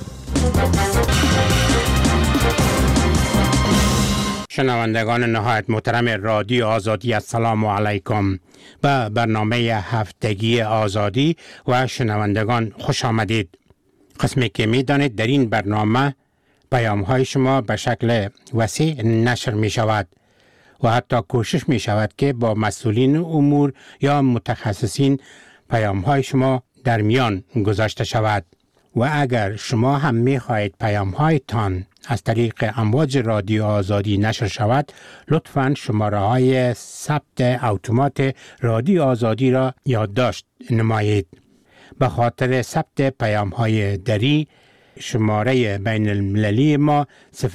شنوندگان نهایت محترم رادیو آزادی، السلام علیکم. به برنامه هفتگی آزادی و شنوندگان خوش آمدید. قسمی که می دانید در این برنامه پیام های شما به شکل وسیع نشر می شود و حتی کوشش می شود که با مسئولین امور یا متخصصین پیام های شما در میان گذاشته شود. و اگر شما هم می خواهید پیام هایتان از طریق امواج رادیو آزادی نشر شود، لطفاً شماره های ثبت اتومات رادیو آزادی را یادداشت نمایید. به خاطر ثبت پیام های دری شماره بین المللی ما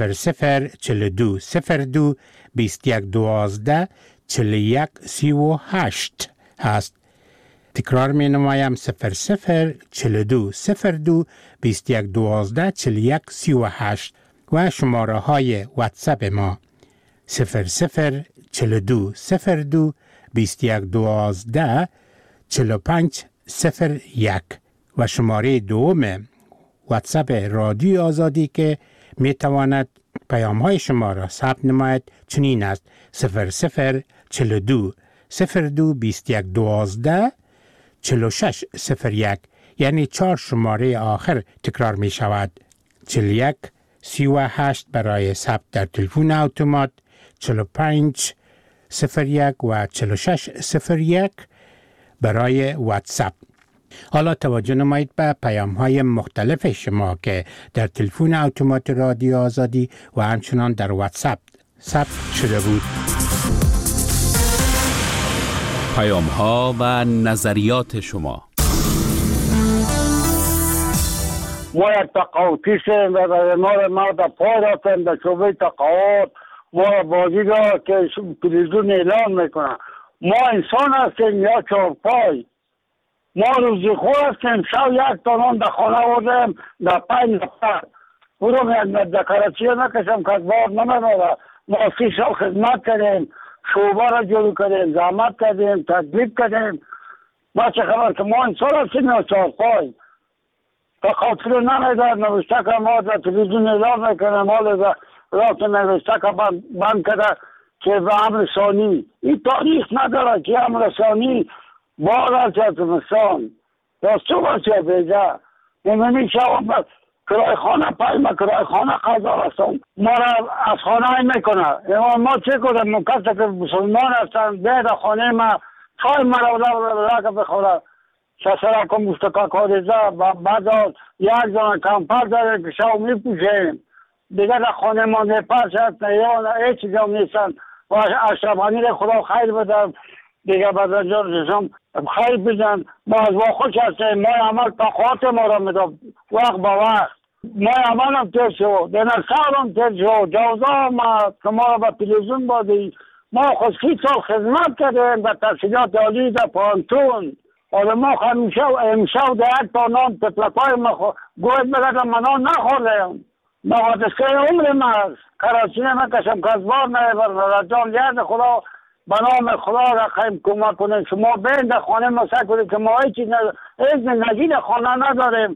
004202 2112 4138 هست. تکرار می نمایم 004202 2112 4138 و شماره های واتساپ ما 004202 2112 4501 و شماره دوم واتساپ رادیو آزادی که می تواند پیام های شما را ثبت نماید چنین است: 0042 02 2112 4601، یعنی 4 شماره آخر تکرار می شود. 41 38 برای ثبت در تلفن اتومات، 45 01 و 46 01 برای واتساپ. حالا توجه نمایید به پیام های مختلف شما که در تلفن اتومات رادیو آزادی و همچنان در واتساپ ثبت شده بود. پیام ها و نظریات شما. ما یک تقاعدیستیم و ما در پای رفتیم در شعبه تقاعد. ما بازیگاه که تلویزیون اعلان میکنن ما انسان هستیم یا چهارپای. ما روزی خور هستیم. شب یک تانان در خانه آوردیم در 5 نفر. برو در کراچی نکشم که بار نمیداره. ما 30 سال خدمت کردیم، شعبه را جلو کردیم، زحمت کردیم، تکلیف کردیم. ما چه خبر که ما انسان هستیم یا چهارپای. خاطر نمیده نوشته که ما در تلویزیون اعلام میکنه مال رات نوشته که بند کرده که به امر ثانی این تاریخ نداره که امر ثانی بار چه تمستان راستو باشه بیجا نمیمی شوام کرای خانه پایما کرای خانه قضا رسان ما را از خانه ای میکنه ما چه کنم کسی که مسلمان هستن بیده خانه ما چای مرا که بخوره شسره که مستقا کاریزه بعد یک زن کمپر داره که شو میپوشیم دیگه در خانه ما نپرشد یا هیچ جا نیستن و اشرفانی را خدا خیر بده دیگه بعد اینجا رسم خیر بزن ما از ما خوش هستیم ما عمل تقاط ما را میده وقت با وقت ما عمل هم تیر شد دنسال هم تیر شد جوزا ما که ما را به تلویزیون بادی ما خود 30 سال خدمت کردیم به تحصیلات عالی در پانتون حالا ما امشب در یک تا نام تطلقای ما گوید بگردم من نخوردیم ما قدسته عمر ما هست کراچی نمیکشم کسبار نمیبر رجال یاد خدا به نام خدا را خیلی کمک کنیم شما بین در خانه ما سعی کنید که ما هیچ نگید خانه نداریم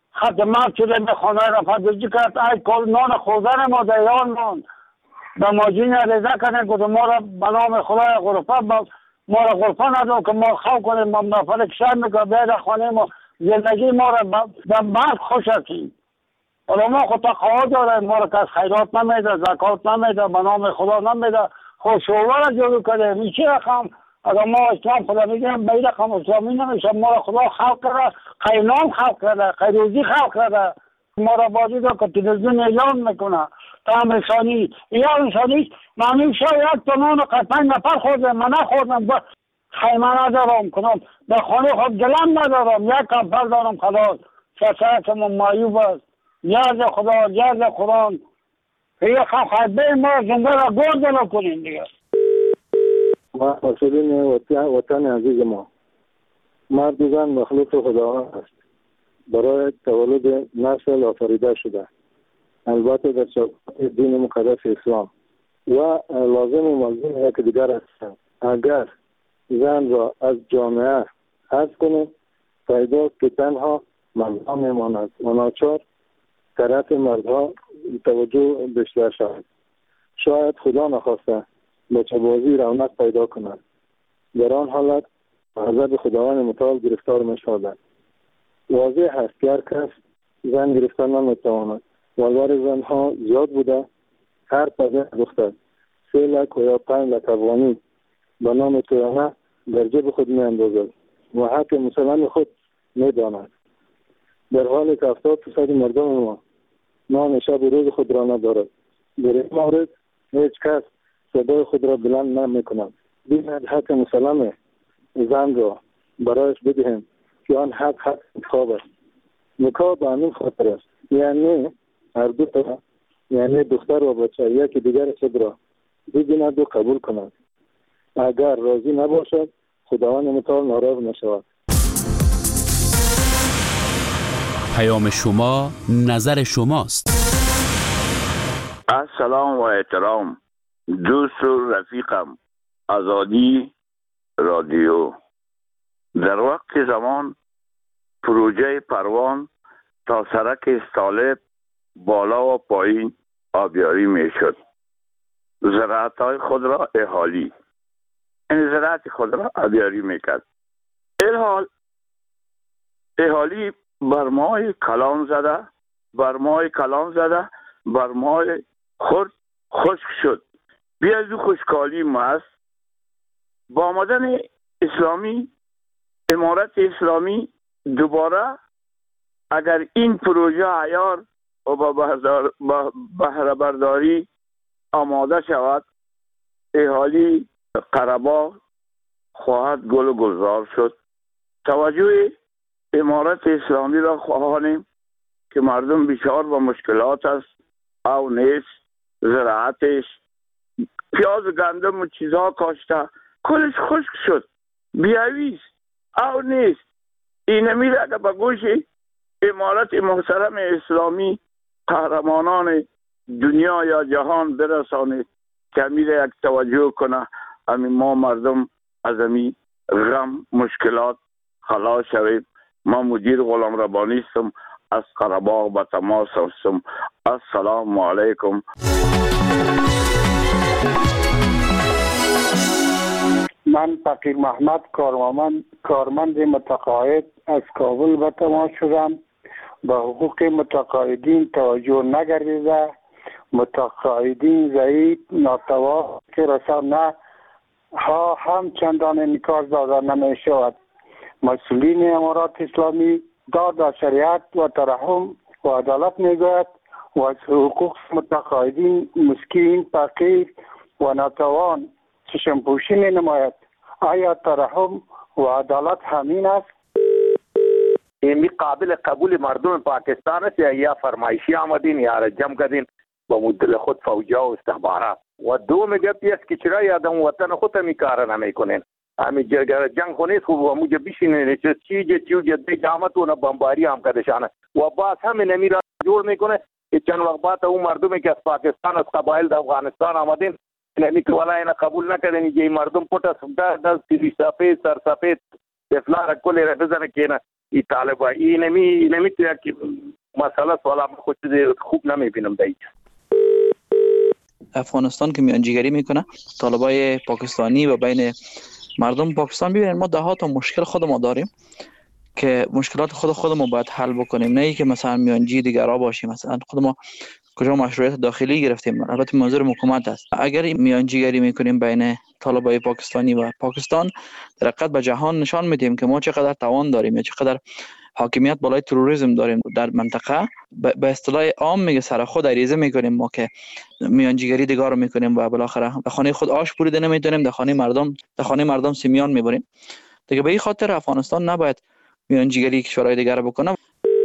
خدمت شده به خانه را فدوزی کرد ای کل نان خوردن ما در ایران ماند به ماجین رضا کنیم که ما را به نام خدا غرفه ما را غرفه ندارم که ما خواه کنیم ما نفر کشن میکنم بین خانه ما زندگی ما را در مرد خوش هستیم حالا ما خود تقاعد داریم ما را که از خیرات نمیده زکات نمیده به نام خدا نمیده خود شعبه را جلو کردیم این چی رقم اگر ما اسلام خدا میگیم به این رقم اسلامی نمیشه ما را خدا خلق کرده خیرنام خلق کرده خیروزی خلق کرده ما را بازی دا که تلویزیون اعلان میکنه تام رسانی یا رسانی معنی شاید تا نون قطعی نفر خوردم من نخوردم خیمه ندارم کنم در خانه خود گلم ندارم یک کمپر دارم خلاص شسره که من معیوب است یاد خدا یاد قرآن یه خیبه ما زنده را گرد کنیم دیگه ما مسئولین وطن عزیز ما مردگان مخلوق خداوند است برای تولد نسل آفریده شده البته در چوکات دین مقدس اسلام و لازم و ملزم یک دیگر هستند اگر زن را از جامعه حذف کنیم پیداست که تنها مردها میماند و ناچار طرف مردها توجه بیشتر شود شاید خدا نخواسته بچه بازی رونق پیدا کند در آن حالت غضب خداوند متعال گرفتار می شود واضح است که هر کس زن گرفتار نمیتواند والوار زنها زیاد بوده هر پدر دختر 3 لک و یا 5 لک افغانی به نام تویانه در جیب خود می اندازد و حق مسلمان خود می داند در حالی که 70% مردم ما نام شب و روز خود را ندارد در این مورد هیچ کس صدای خود را بلند نمی کند بیاید حق مسلم زن را برایش بدهیم که آن حق انتخاب است نکاح به همین خاطر است یعنی هر دو طرف یعنی دختر و بچه یکی دیگر خود را ببیند و قبول کند اگر راضی نباشد خداوند متعال ناراض نشود پیام شما نظر شماست. السلام و احترام دوست و رفیقم آزادی رادیو در وقت زمان پروژه پروان تا سرک استالب بالا و پایین آبیاری می شد زراعت های خود را اهالی این زراعت خود را آبیاری می کرد اهالی برمای کلان زده برمای خورد خشک شد بیاید و خوشکالی ما است با آمدن اسلامی امارت اسلامی دوباره اگر این پروژه عیار و با بهره برداری آماده شود اهالی قره‌باغ خواهد گل و گلزار شد توجه امارت اسلامی را خواهانیم که مردم بسیار با مشکلات است او نیست زراعتش پیاز و گندم و چیزها کاشته کلش خشک شد بیاویست او نیست این میره اگر به گوش امارت محترم اسلامی قهرمانان دنیا یا جهان برسانید که میره یک توجه کنه همین ما مردم از همین غم مشکلات خلاص شویم ما مدیر غلام ربانی هستم از قره‌باغ به تماس هستم. السلام علیکم. من فقیر محمد کارمند متقاعد از کابل به تماس شدم. به حقوق متقاعدین توجه نگردیده، متقاعدین ضعیف ناتوان که رسانه ها هم چندان انعکاس داده نمی شود. مسئولین امارات اسلامی داد و شریعت و ترحم و عدالت می گوید و از حقوق متقاعدین مسکین، فقیر و ناتوان چشم پوشی می نماید. آیا ترحم و عدالت همین است؟ این قابل قبول مردم پاکستان است یا فرمایشی آمدین یا رجم کردین با مدل خود فوجا و استخبارات؟ و دوم گپی است که چرا یادم وطن خود می کار نمیکنین؟ همی جنگ خونیست خوب و موجه بیشینه چیزی دی جامت و بمباری هم کردشانه و باز همین نمیرا جور میکنه که چند وقت بعد اون مردمی که از پاکستان از قبایل در افغانستان آمدین نمی که ولی اینا قبول نکردن که مردم پوت از سیری سفید سر سفید افلار کلی را بزنه که این طالبا این نمی که مسئله سوالا خود خوب نمی بینم دیگه. افغانستان که میانجیگری میکنه طالبای پاکستانی و بین مردم پاکستان، ببینید ما ده تا مشکل خود ما داریم که مشکلات خود ما باید حل بکنیم، نه ای که مثلا میانجی دیگرا باشیم. مثلا خود ما کجا مشروعیت داخلی گرفتیم، البته منظور حکومت است. اگر میانجیگری میکنیم بین طالبای پاکستانی و پاکستان، در حقیقت به جهان نشان میدیم که ما چقدر توان داریم یا چقدر حاکمیت بالای تروریسم داریم در منطقه. به اصطلاح عام میگه سر خود عریضه میکنیم ما که میانجیگری دیگه رو میکنیم و بالاخره به خانه خود آش بریده نمیتونیم، در خانه مردم سیمیان میبریم دیگه. به این خاطر افغانستان نباید میانجیگری کشورهای دیگر رو بکنه.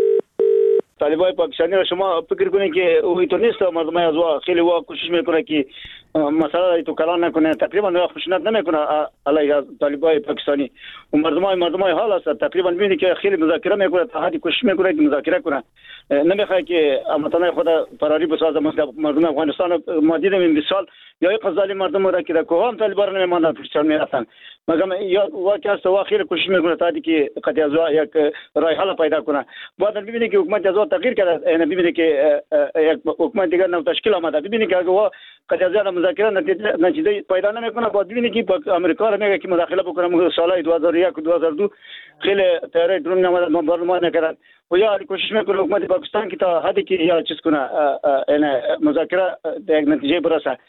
طالبای پاکستانی را شما فکر کنید که او تو نیست، مردم از وا خیلی وا کوشش میکنه که مسئله تو کلان نکنه، تقریبا خشونت نمیکنه علیه طالبای پاکستانی و مردمای حال است. تقریبا میبینید که خیلی مذاکره میکنه، تا حدی کوشش میکنه که مذاکره کنه، نمیخواد که امتنای خود فراری بسازه. مردم افغانستان ما دیدیم این 20 سال یا یک قضالی مردم را که در کوه هم طالبان نمیماندن پشتر میرفتن، مگم یا واقعا است وا خیلی کوشش میکنه تا حدی که قضیه از یک راه حل پیدا کنه. بعد میبینید که حکومت از تغییر کرده، یعنی میبینید که یک حکومت دیگر نو تشکیل آمده، میبینید که اگه قضیه از مذاکره نتیجه پیدا نمیکنه، بعد میبینید که آمریکا را میگه که مداخله بکنه. سال 2001 و 2002 خیلی تیاری درون نماده بمبارمان نکردن و یا کوشش میکنه حکومت پاکستان که تا حدی که یا چیز کنه، یعنی مذاکره به یک نتیجه برسه.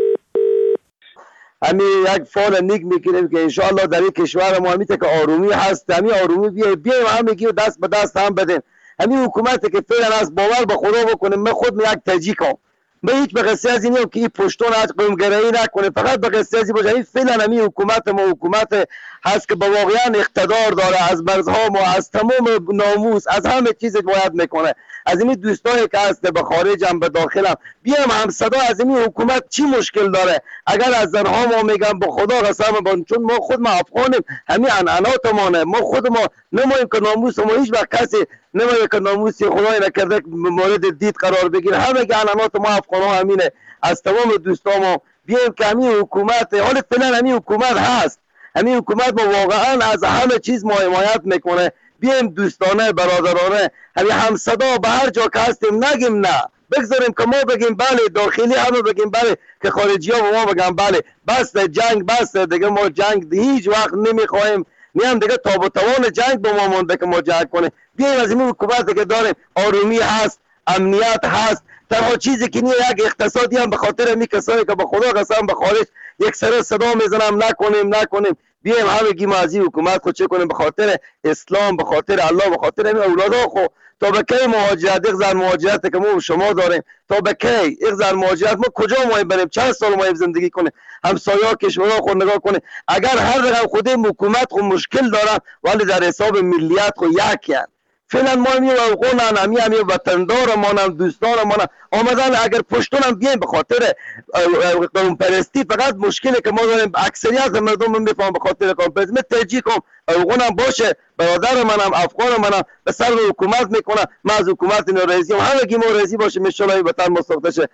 همین یک فال نیک میکنیم که انشاءالله در این کشور ما همیته که آرومی هست، همین آرومی بیایم هم میگیم دست به دست هم بدیم. همین حکومت که فعلا از باور به خدا بکنیم. من خود یک تاجیکم، من هیچ به قصه از اینیم که این پشتون از قومگرایی نکنه، فقط به قصه از این باشه. این فعلا همین حکومت ما حکومت هست که با واقعا اقتدار داره، از مرزها ما، از تمام ناموس، از همه چیز باید میکنه. از این دوستایی که هست به خارج هم به داخل هم بیام هم صدا از این حکومت چی مشکل داره. اگر از زنها ما میگم با خدا قسم، چون ما خود ما افغانیم، همین عنعناتمانه، ما خود ما نماییم که ناموس ما هیچ وقت کسی نمایه که ناموسی خدای نکرده مورد دید قرار بگیره. همه که عنعنات ما افغان ها همینه. از تمام دوستا ما بیایم که همین حکومت، حال فعلا همین حکومت هست، همین حکومت ما واقعا از همه چیز ما حمایت میکنه. بیایم دوستانه برادرانه همین هم صدا به هر جا که هستیم نگیم نه، بگذاریم که ما بگیم بله، داخلی همه بگیم بله، که خارجی ها به ما بگیم بله بس جنگ بس دیگه، ما جنگ هیچ وقت نمیخوایم، نیم دیگه تاب و توان جنگ به ما مونده که ما جنگ کنیم. بیایم از این حکومت که داریم آرومی هست، امنیت هست، تنها چیزی که نیه یک اقتصادی هم به خاطر می کسایی که به خدا قسم به خارج یک سر صدا میزنم نکنیم. بیایم همگی ما از این حکومت خود چه کنیم، به خاطر اسلام، به خاطر الله، به خاطر همین اولادها خو تا به کی مهاجرت، یک زن مهاجرت که ما شما داریم، تا به کی یک زن مهاجرت ما کجا ما بریم، چند سال ما زندگی کنیم، همسایه‌ها کشورها خود نگاه کنیم. اگر هر رقم خود حکومت خود مشکل دارن ولی در حساب ملیت خود یکی هست. فعلا ما می افغانان همی وطندار مانم، دوستان مانم آمدن. اگر پشتونم بیایم به خاطر قوم پرستی، فقط مشکلی که ما داریم اکثریت مردم میفهمن به خاطر قوم پرستی. من تاجیکم، افغانم باشه، برادر منم، افغان منم، به سر حکومت میکنم. من از حکومت ناراضیم، همگی ما راضی باشیم ان شاء الله وطن ما ساخته شه.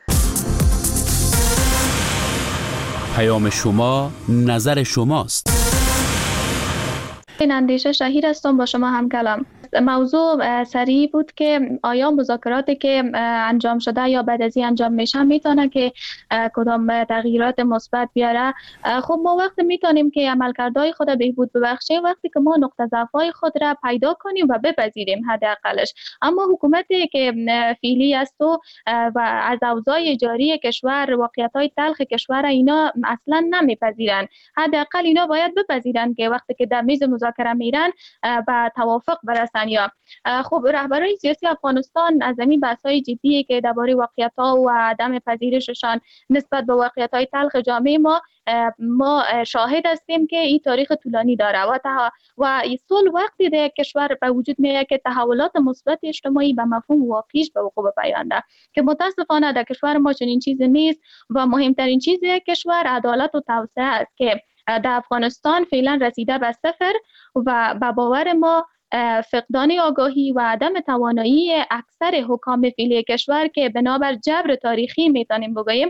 پیام شما نظر شماست. این اندیشه شهیر هستم، با شما هم کلام. موضوع سریع بود که آیا مذاکراتی که انجام شده یا بعد از این انجام میشه میتونه که کدام تغییرات مثبت بیاره. خب ما وقتی میتونیم که عملکردهای خود بهبود ببخشیم وقتی که ما نقطه ضعف‌های خود را پیدا کنیم و بپذیریم حداقلش. اما حکومتی که فعلی است و از اوضاع جاری کشور واقعیت‌های تلخ کشور اینا اصلا نمیپذیرن. حداقل اینا باید بپذیرن که وقتی که در میز مذاکره میرن به توافق برسن. یا خب رهبران سیاسی افغانستان از این بحث‌های جدی که درباره واقعیت‌ها و عدم پذیرششان نسبت به واقعیت‌های تلخ جامعه ما شاهد هستیم که این تاریخ طولانی داره و صلح وقتی در کشور به وجود میاد که تحولات مثبت اجتماعی به مفهوم واقعیش به وقوع پیونده که متاسفانه در کشور ما چنین چیزی نیست و مهمترین چیز کشور عدالت و توسعه است که در افغانستان فعلا رسیده به صفر و به باور ما فقدان آگاهی و عدم توانایی اکثر حکام فعلی کشور که بنابر جبر تاریخی میتونیم بگوییم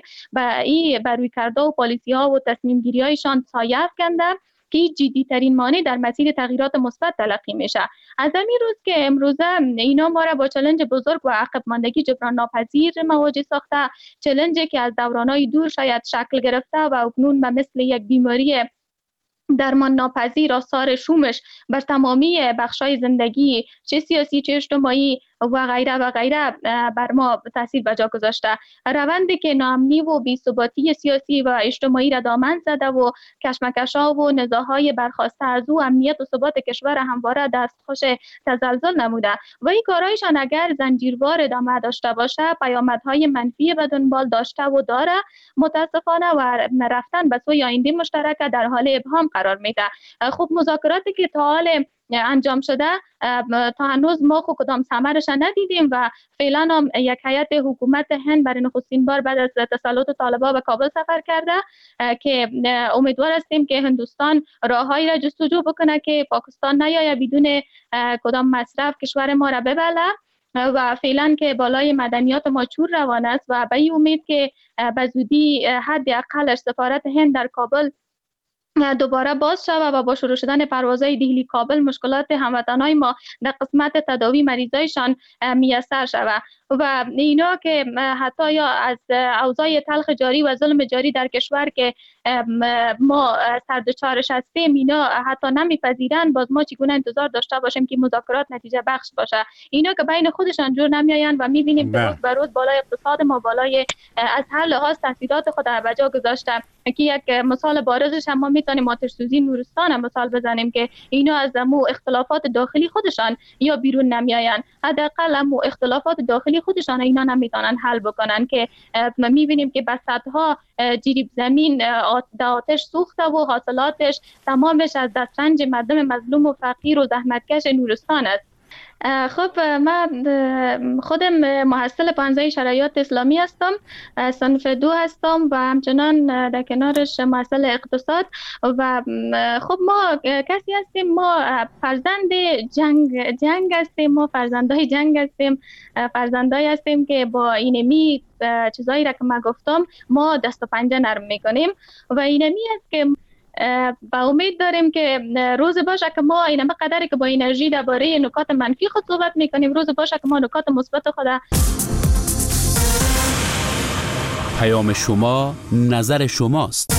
بر روی کرده و پالیسی ها و تصمیم گیری هایشان سایه افکنده که جدی ترین مانع در مسیر تغییرات مثبت تلقی میشه. از همین روز که امروزه اینا ما را با چالش بزرگ و عقب ماندگی جبران ناپذیر مواجه ساخته، چالشی که از دورانهای دور شاید شکل گرفته و اکنون به مثل یک بیماری درمان ناپذیر آثار شومش بر تمامی بخشای زندگی چه سیاسی چه اجتماعی و غیره بر ما تاثیر بجا گذاشته. روندی که ناامنی و بی‌ثباتی سیاسی و اجتماعی را دامن زده و کشمکش‌ها و نزاع‌های برخاسته از او امنیت و ثبات کشور همواره دستخوش تزلزل نموده و این کارهایشان اگر زنجیروار ادامه داشته باشه پیامدهای منفی به دنبال داشته و داره متاسفانه و رفتن به سوی آینده مشترک در حال ابهام قرار میده. خب مذاکراتی که تا حال انجام شده تا هنوز ما خود کدام ثمرش ندیدیم و فعلا هم یک هیئت حکومت هند برای نخستین بار بعد از تسلط طالبان به کابل سفر کرده که امیدوار هستیم که هندوستان راههایی را جستجو بکنه که پاکستان نیاید بدون کدام مصرف کشور ما را ببله و فعلا که بالای مدنیات ما چور روان است و به این امید که به زودی حداقلش سفارت هند در کابل دوباره باز شود و با شروع شدن پروازهای دهلی کابل مشکلات هموطنای ما در قسمت تداوی مریضایشان میسر شود و اینا که حتی یا از اوضاع تلخ جاری و ظلم جاری در کشور که ما سردچارش هستیم اینا حتی نمیپذیرن، باز ما چگونه انتظار داشته باشیم که مذاکرات نتیجه بخش باشه؟ اینا که بین خودشان جور نمیآیند و میبینیم که روز به روز بالای اقتصاد ما بالای از هر لحاظ تاثیرات خود را بجا گذاشته که یک مثال بارزش هم ما میتونیم آتش سوزی نورستان هم مثال بزنیم که اینا از مو اختلافات داخلی خودشان یا بیرون نمیآیند، حداقل مو اختلافات داخلی خودشان اینا نمیتونن حل بکنن که میبینیم که بساطها جریب زمین در آتش سوخته و حاصلاتش تمامش از دسترنج مردم مظلوم و فقیر و زحمتکش نورستان است. خب من خودم محصل پانزه شرایط اسلامی هستم، صنف 2 هستم و همچنان در کنارش محصل اقتصاد و خب ما کسی هستیم، ما فرزند جنگ هستیم، ما فرزندای جنگ هستیم، فرزندای هستیم که با اینمی چیزایی را که من گفتم ما دست و پنجه نرم میکنیم و اینمی است که با امید داریم که روز باشه که ما اینم قدری که با انرژی درباره نکات منفی خود صحبت میکنیم، روز باشه که ما نکات مثبت خود. پیام شما نظر شماست.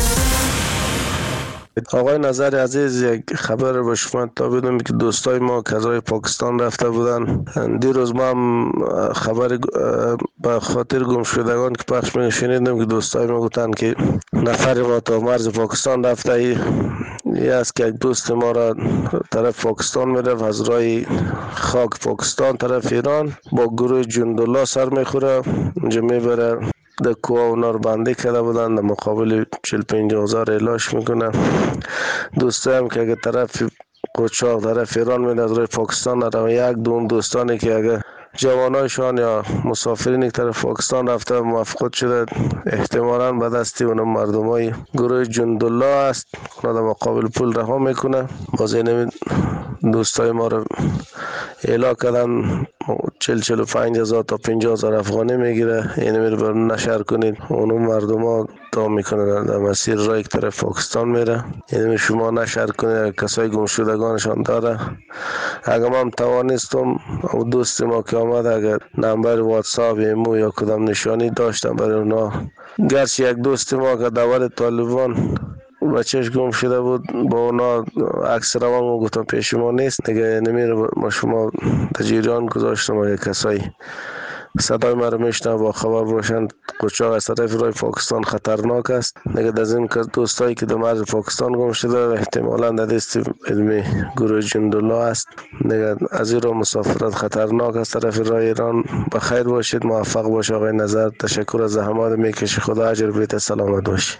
آقای نظر عزیز، یک خبر با شما تا بدم که دوستای ما کذای پاکستان رفته بودن. دیروز ما هم خبر به خاطر گم شدگان که پخش میشنیدم که دوستای ما گفتن که نفر ما تا مرز پاکستان رفته. ای است که یک دوست ما را طرف پاکستان میرفت از راه خاک پاکستان طرف ایران با گروه جندالله سر میخوره، اونجا میبره در کوه اونا رو بندی کرده بودن، در مقابل 45 هزار اعلاش میکنه. دوستایم که اگه طرف قوچاق طرف ایران میده از روی پاکستان رو، یک دون دوستانی که اگه جوانایشان یا مسافرین که طرف پاکستان رفته موفقت شده احتمالاً به دستی اونم مردمای گروه جندالله است، اونا در مقابل پول رها میکنه. باز این دوستای ما رو اعلام کردن 45,000 تا 50,000 افغانی میگیره. یعنی میره بر نشر کنید اونو مردم ها تا میکنن در مسیر راه یک طرف پاکستان میره. یعنی شما نشر کنید کسای گم شدگانشان داره. اگر من توانستم دوست ما که آمد اگر نمبر واتساپ ایمو یا کدام نشانی داشتم برای اونا، گرچه یک دوست ما که دور طالبان بچهش گم شده بود با اونا عکس روان گفتم پیش ما نیست دیگه نمیره ما شما تجریان گذاشتم و یک کسایی صدای ما رو میشنه با خبر باشند قاچاق از طرف راه پاکستان خطرناک است دیگه. از این دوستایی که در مرز پاکستان گم شده احتمالاً در دست علمی گروه جندالله است دیگه. از این راه مسافرت خطرناک است طرف راه ایران. بخیر باشید، موفق باش آقای نظر. تشکر از زحمات میکشی، خدا اجر بده، سلامت باشی.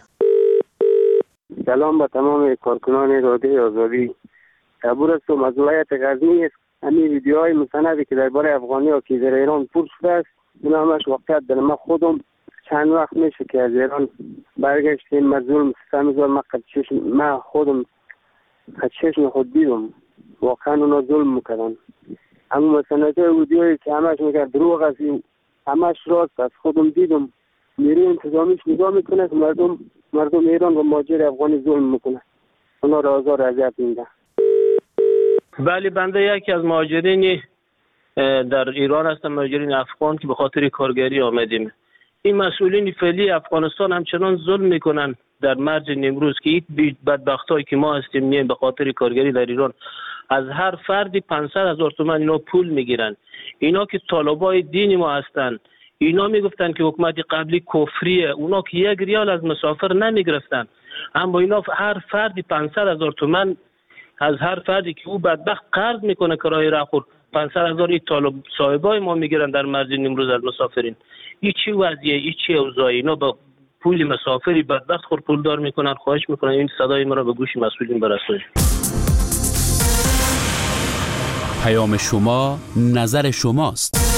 سلام به تمام کارکنان رادیوی آزادی. عبور هستم از ولایت غزنی است. همین ویدیوهای مستندی که درباره افغانی‌ها که در ایران پر شده است اینا همش واقعیت داره. من خودم چند وقت میشه که از ایران برگشتیم، من ظلم ستم زدم، من خودم از چشم خود دیدم واقعا اونا ظلم میکردن. اما مستندهای ویدیویی که همش میگه دروغ است همش راست است، خودم دیدم. نیروی انتظامیش نگاه میکنه که مردم ایران و مهاجر افغانی ظلم میکنه، اونا را آزار اذیت میده. بله، بنده یکی از مهاجرین در ایران هستم، مهاجرین افغان که به خاطر کارگری آمدیم. این مسئولین فعلی افغانستان همچنان ظلم میکنن در مرز نیمروز که این بدبختایی که ما هستیم میایم به خاطر کارگری در ایران از هر فردی 500,000 تومان اینا پول میگیرن. اینا که طالبای دین ما هستن، اینا میگفتن که حکومت قبلی کفریه، اونا که 1 ریال از مسافر نمیگرفتن، اما اینا هر فردی 500,000 تومان از هر فردی که او بدبخت قرض میکنه کرایه راه خور 500,000 این طالب صاحبای ما میگیرن در مرز نیمروز از مسافرین. این چی وضعیه؟ این چی اوضاعه؟ اینا با پول مسافری بدبخت خور پولدار میکنن. خواهش میکنن این صدای ما را به گوش مسئولین برسونید. پیام شما نظر شماست.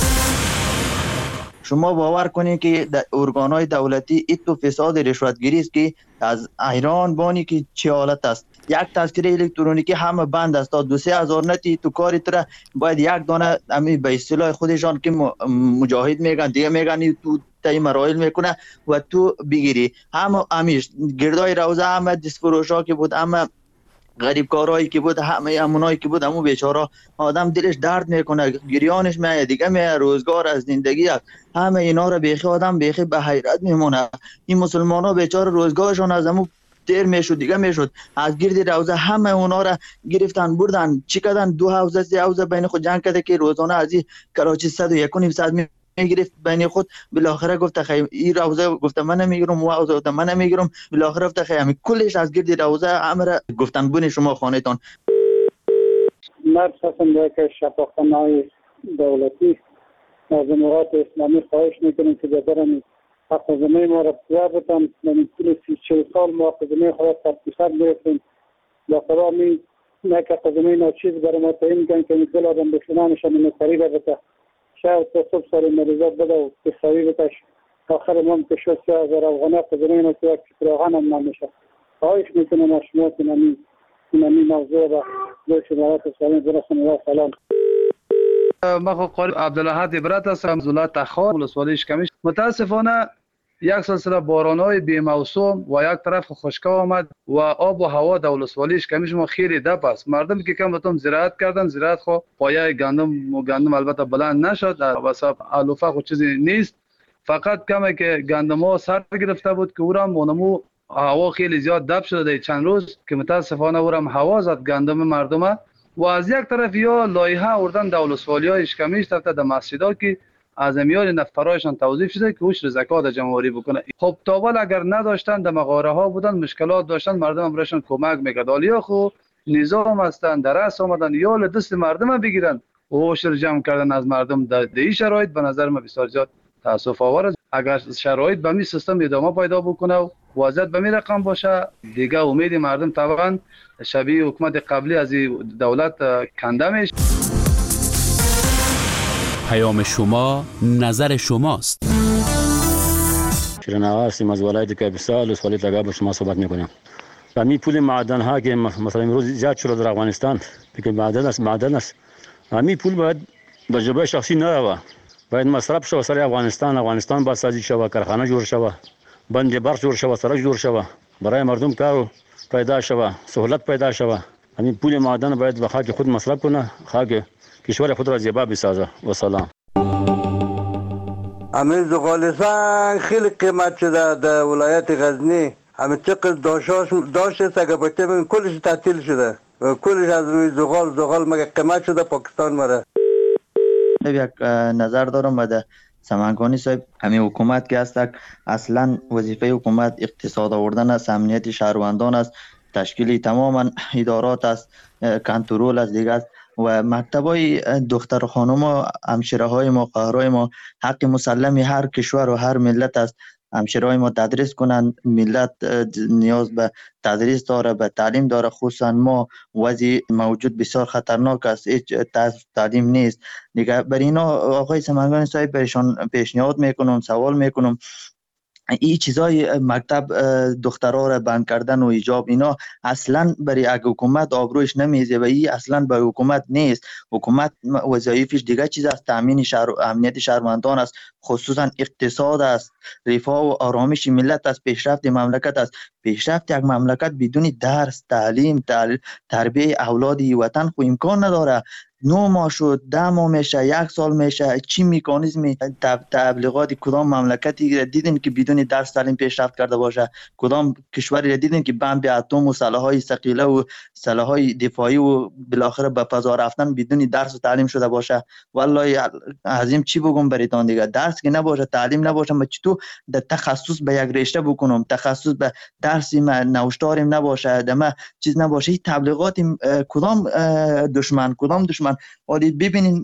شما باور کنید که ارگان‌های دولتی ایتو فساد رشوتگیری است که از ایران بانی که چه حالت است. یک تذکره الکترونیکی همه بند است تا 2-3 هزار نتی تو کاری تر باید یک دانه همین به اصطلاح خودشان که مجاهد میگن دیگه میگن تو تای مراحل میکنه و تو بگیری. همه همیش گردای روزه همه دستفروشا که بود، همه غریب کارهایی که بود، همه امونایی که بود، همون بیچاره آدم دلش درد میکنه، گریانش میاد دیگه، روزگار از زندگی است. همه اینا رو بیخی آدم بیخی به حیرت میمونه. این مسلمانا بیچاره روزگارشون از همون دیر میشد دیگه میشد. از گرد روزه همه اونا را گرفتن بردن چی کردن، 2 حوزه 3 حوزه بین خود جنگ کرده که روزانه از این کراچی 101.5 میگرفت بین خود. بالاخره گفت خیر این روزه گفت من نمیگیرم و حوزه گفت من نمیگیرم. بالاخره گفت خیر همین کلش از گرد روزه امر گفتن بون شما خانه تان. مرد هستم که شفاخانه‌های دولتی از جمهوریت اسلامی خواهش میکنیم که ببرن حق زمین ما را بزن. من طول 30 سال ما حق زمین خود ترتیب گرفتیم. با خدا می نه که حق زمین ها چیز برای ما تعیین کن که میگل آدم بشنانشان نکاری بده. شاید تا صبح سال مریضات بده و بخوایی بتش. آخر ما که شد 3,000 افغانی حق زمین ها که یک فراغان هم نمیشه. خواهش میکنم از شما که نمی موضوع را به شمارات اسلامی برسونید. و سلام. من قاری عبدالاحد عبرت هستم، ولایت تخار ولسوالی اشکمیش. متاسفانه یک سلسله باران‌های بی‌موسوم و یک طرف خشکی آمد و آب و هوا در ولسوالی اشکمیش ما خیلی دپ است. مردم که کم بتون زراعت کردن، زراعت خو پایه گندم البته بلند نشد، واسه علوفه خو چیزی نیست، فقط کمی که گندم‌ها سر گرفته بود که اورم مونمو هوا خیلی زیاد دپ شده چند روز که متاسفانه اورم هوا زد گندم مردم. و از یک طرف یا لایحه آوردن در ولسوالی‌های اشکمیش رفته در مسجدها که از میان نفرایشان توظیف شده که اوش زکات جمهوری بکنه. خب تاول اگر نداشتن در مغاره ها بودن، مشکلات داشتن، مردم هم برایشان کمک میکرد. حالا خو نظام هستن در رأس آمدن یا دست مردم بگیرن و اوش رو جمع کردن از مردم. در این شرایط به نظر من بسیار زیاد تاسف آور است. اگر شرایط به می سیستم ادامه پیدا بکنه و وضعیت به می رقم باشه دیگه امید مردم طبعا شبیه حکومت قبلی از دولت کنده میشه. پیام شما نظر شماست. شیرین آقا هستیم از ولایت کاپیسا ولسوالی تگاه با شما صحبت میکنم. و می پول معدن ها که مثلا امروز ایجاد شده در افغانستان که معدن است همین پول باید به جیب شخصی نه، باید مصرف شوه سر افغانستان باید سازی شوه، کارخانه جوړ شوه، بند برق جوړ شوه، سړک جوړ شوه، برای مردم کار پیدا شوه، سهولت پیدا شوه. همین پول معدن باید به خاک خود مصرف کنه، خاک کشور خود را زیبا بسازه. و سلام. همین زغال سنگ خیلی قیمت شده در ولایت غزنی. همین چقدر داشت سگپشته بین کلش تعطیل شده و کلش از روی زغال مگه قیمت شده پاکستان مره. یک نظر دارم بده سمنگانی صاحب، همین حکومت که هست اصلا وظیفه حکومت اقتصاد آوردن است، امنیت شهروندان است، تشکیل تماما ادارات است، کنترل است دیگه است و مکتبای دختر خانم و همشیره های ما، خواهرای ما حق مسلمی هر کشور و هر ملت است. همشیرهای ما تدریس کنند، ملت نیاز به تدریس داره، به تعلیم داره. خصوصا ما وضع موجود بسیار خطرناک است، هیچ تعلیم نیست دیگه. بر اینا آقای سمنگانی صاحب برشان پیشنهاد میکنم، سوال میکنم، این چیزای مکتب دخترها را بند کردن و حجاب اینا اصلا برای حکومت آبروش نمیزه و این اصلا به حکومت نیست. حکومت وظایفش دیگه چیز است، تامین امنیت شهروندان است، خصوصا اقتصاد است، رفاه و آرامش ملت است، پیشرفت مملکت است. پیشرفت یک مملکت بدون درس، تعلیم، تربیه اولاد وطن خو امکان نداره. 9 ماه شد، 10 ماه میشه، 1 سال میشه، چی مکانیزمی تبلیغات کدام مملکتی دیدین که بدون درس تعلیم پیشرفت کرده باشه؟ کدام کشوری دیدین که بمب اتم و سلاح‌های ثقیله و سلاح‌های دفاعی و بالاخره به فضا رفتن بدون درس و تعلیم شده باشه؟ والله عظیم چی بگم براتون دیگه، درس که نباشه، تعلیم نباشه، من چطور در تخصص به یک رشته بکنم، تخصص به درسی نوشتاریم نباشه، دمه چیز نباشه، این تبلیغات کدام دشمن ولی ببینین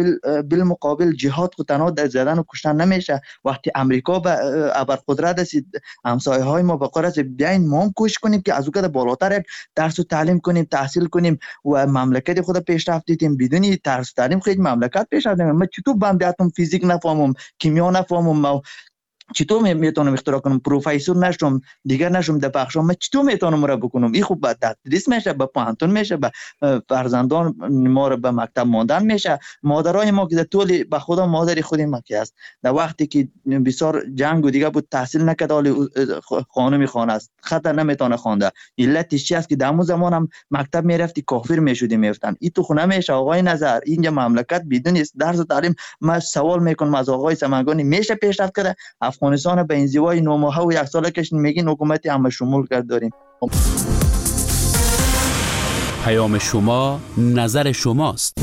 بالمقابل جهاد خود تنها در زدن و کشتن نمیشه. وقتی امریکا به ابرقدرت رسید، همسایه های ما به قرار بیاین ما هم کوشش کنیم که از اون بالاتر درس و تعلیم کنیم، تحصیل کنیم و مملکت خود پیشرفت دیدیم. بدون درس و تعلیم خیلی مملکت پیشرفت نمیکنه. من چطور بمب اتم فیزیک نفهمم، کیمیا نفهمم، چطور میتونم اختراع کنم؟ پروفسور نشم، دیگر نشم در بخشم، من چطور میتونم را بکنم؟ این خوب به تدریس میشه، به پانتون میشه، به فرزندان ما را به مکتب ماندن میشه. مادرای ما که طول به خدا مادری خودی ما که است، در وقتی که بسیار جنگ و دیگه بود تحصیل نکرد، حال خانمی خانه است، خطر نمیتونه خوانده. علتش چی است که در اون زمان هم مکتب میرفتی کافر میشدی میفتن. این تو خونه میشه. آقای نظر، اینجا مملکت بدون درس و تعلیم، من سوال میکنم از آقای سمنگانی، میشه پیشرفت کرده؟ افغانستان به انزوای 9 ماهه و 1 ساله کشین میگین حکومت همه شمول کرد داریم. پیام شما نظر شماست.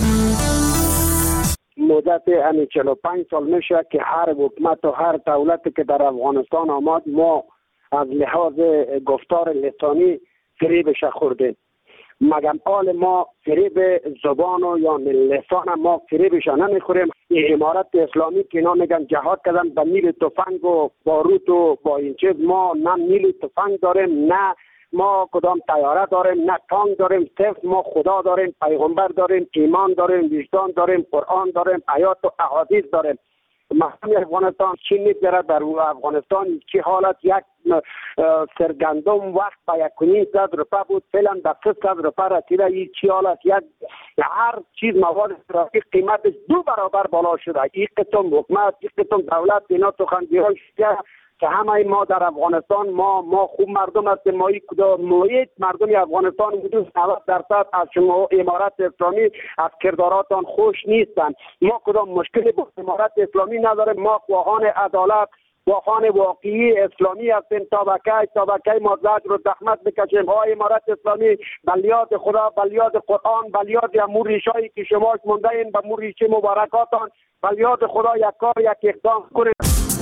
مدت همین 45 سال میشه که هر حکومت و هر دولتی که در افغانستان آمد ما از لحاظ گفتار لسانی فریبش خوردیم. مگم حال ما فریب زبان و یا لسان ما فریبش نمیخوریم. این امارت اسلامی که اینا میگن جهاد کردن با نیل تفنگ و باروت و با این چیز، ما نه نیل تفنگ داریم، نه ما کدام طیاره داریم، نه تانک داریم، صرف ما خدا داریم، پیغمبر داریم، ایمان داریم، وجدان داریم، قرآن داریم، آیات و احادیث داریم. مردم افغانستان چی میگذره در افغانستان چی حالت؟ یک سرگندم وقت با 1.5 روپیه بود، فعلا به 300 روپیه رسیده. این چی حالت؟ یک هر چیز مواد ترافیک قیمتش 2 برابر بالا شده. این قسم حکومت، این قسم دولت اینا سخنگویان شده که همه ما در افغانستان ما خوب مردم هستیم. ما یک مردم افغانستان حدود 90% از شما امارت اسلامی از کرداراتان خوش نیستن. ما کدام مشکلی با امارت اسلامی نداریم. ما خواهان عدالت، خواهان واقعی اسلامی هستیم. طبقه ما زجر رو زحمت بکشیم. امارت اسلامی بلیاد خدا، بلیاد قرآن، بلیاد امور ریشایی که شما مونده این به امور ریشه مبارکاتان، بلیاد خدا یک کار یک اقدام کنید.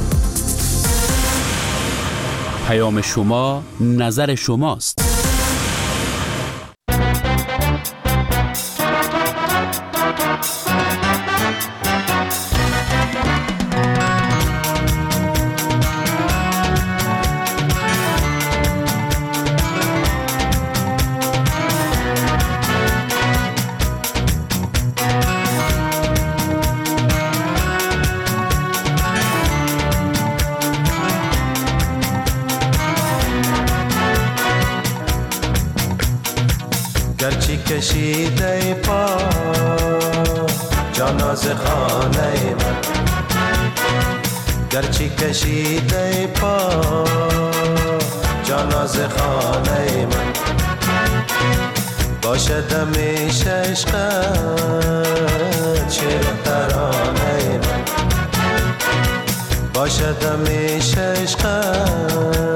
پیام شما نظر شماست. گرچه کشیده پا جانا ز خانه من، گرچه کشیده پا جانا ز خانه من، باشد همیشه عشقت شعر ترانه من، باشد همیشه عشقت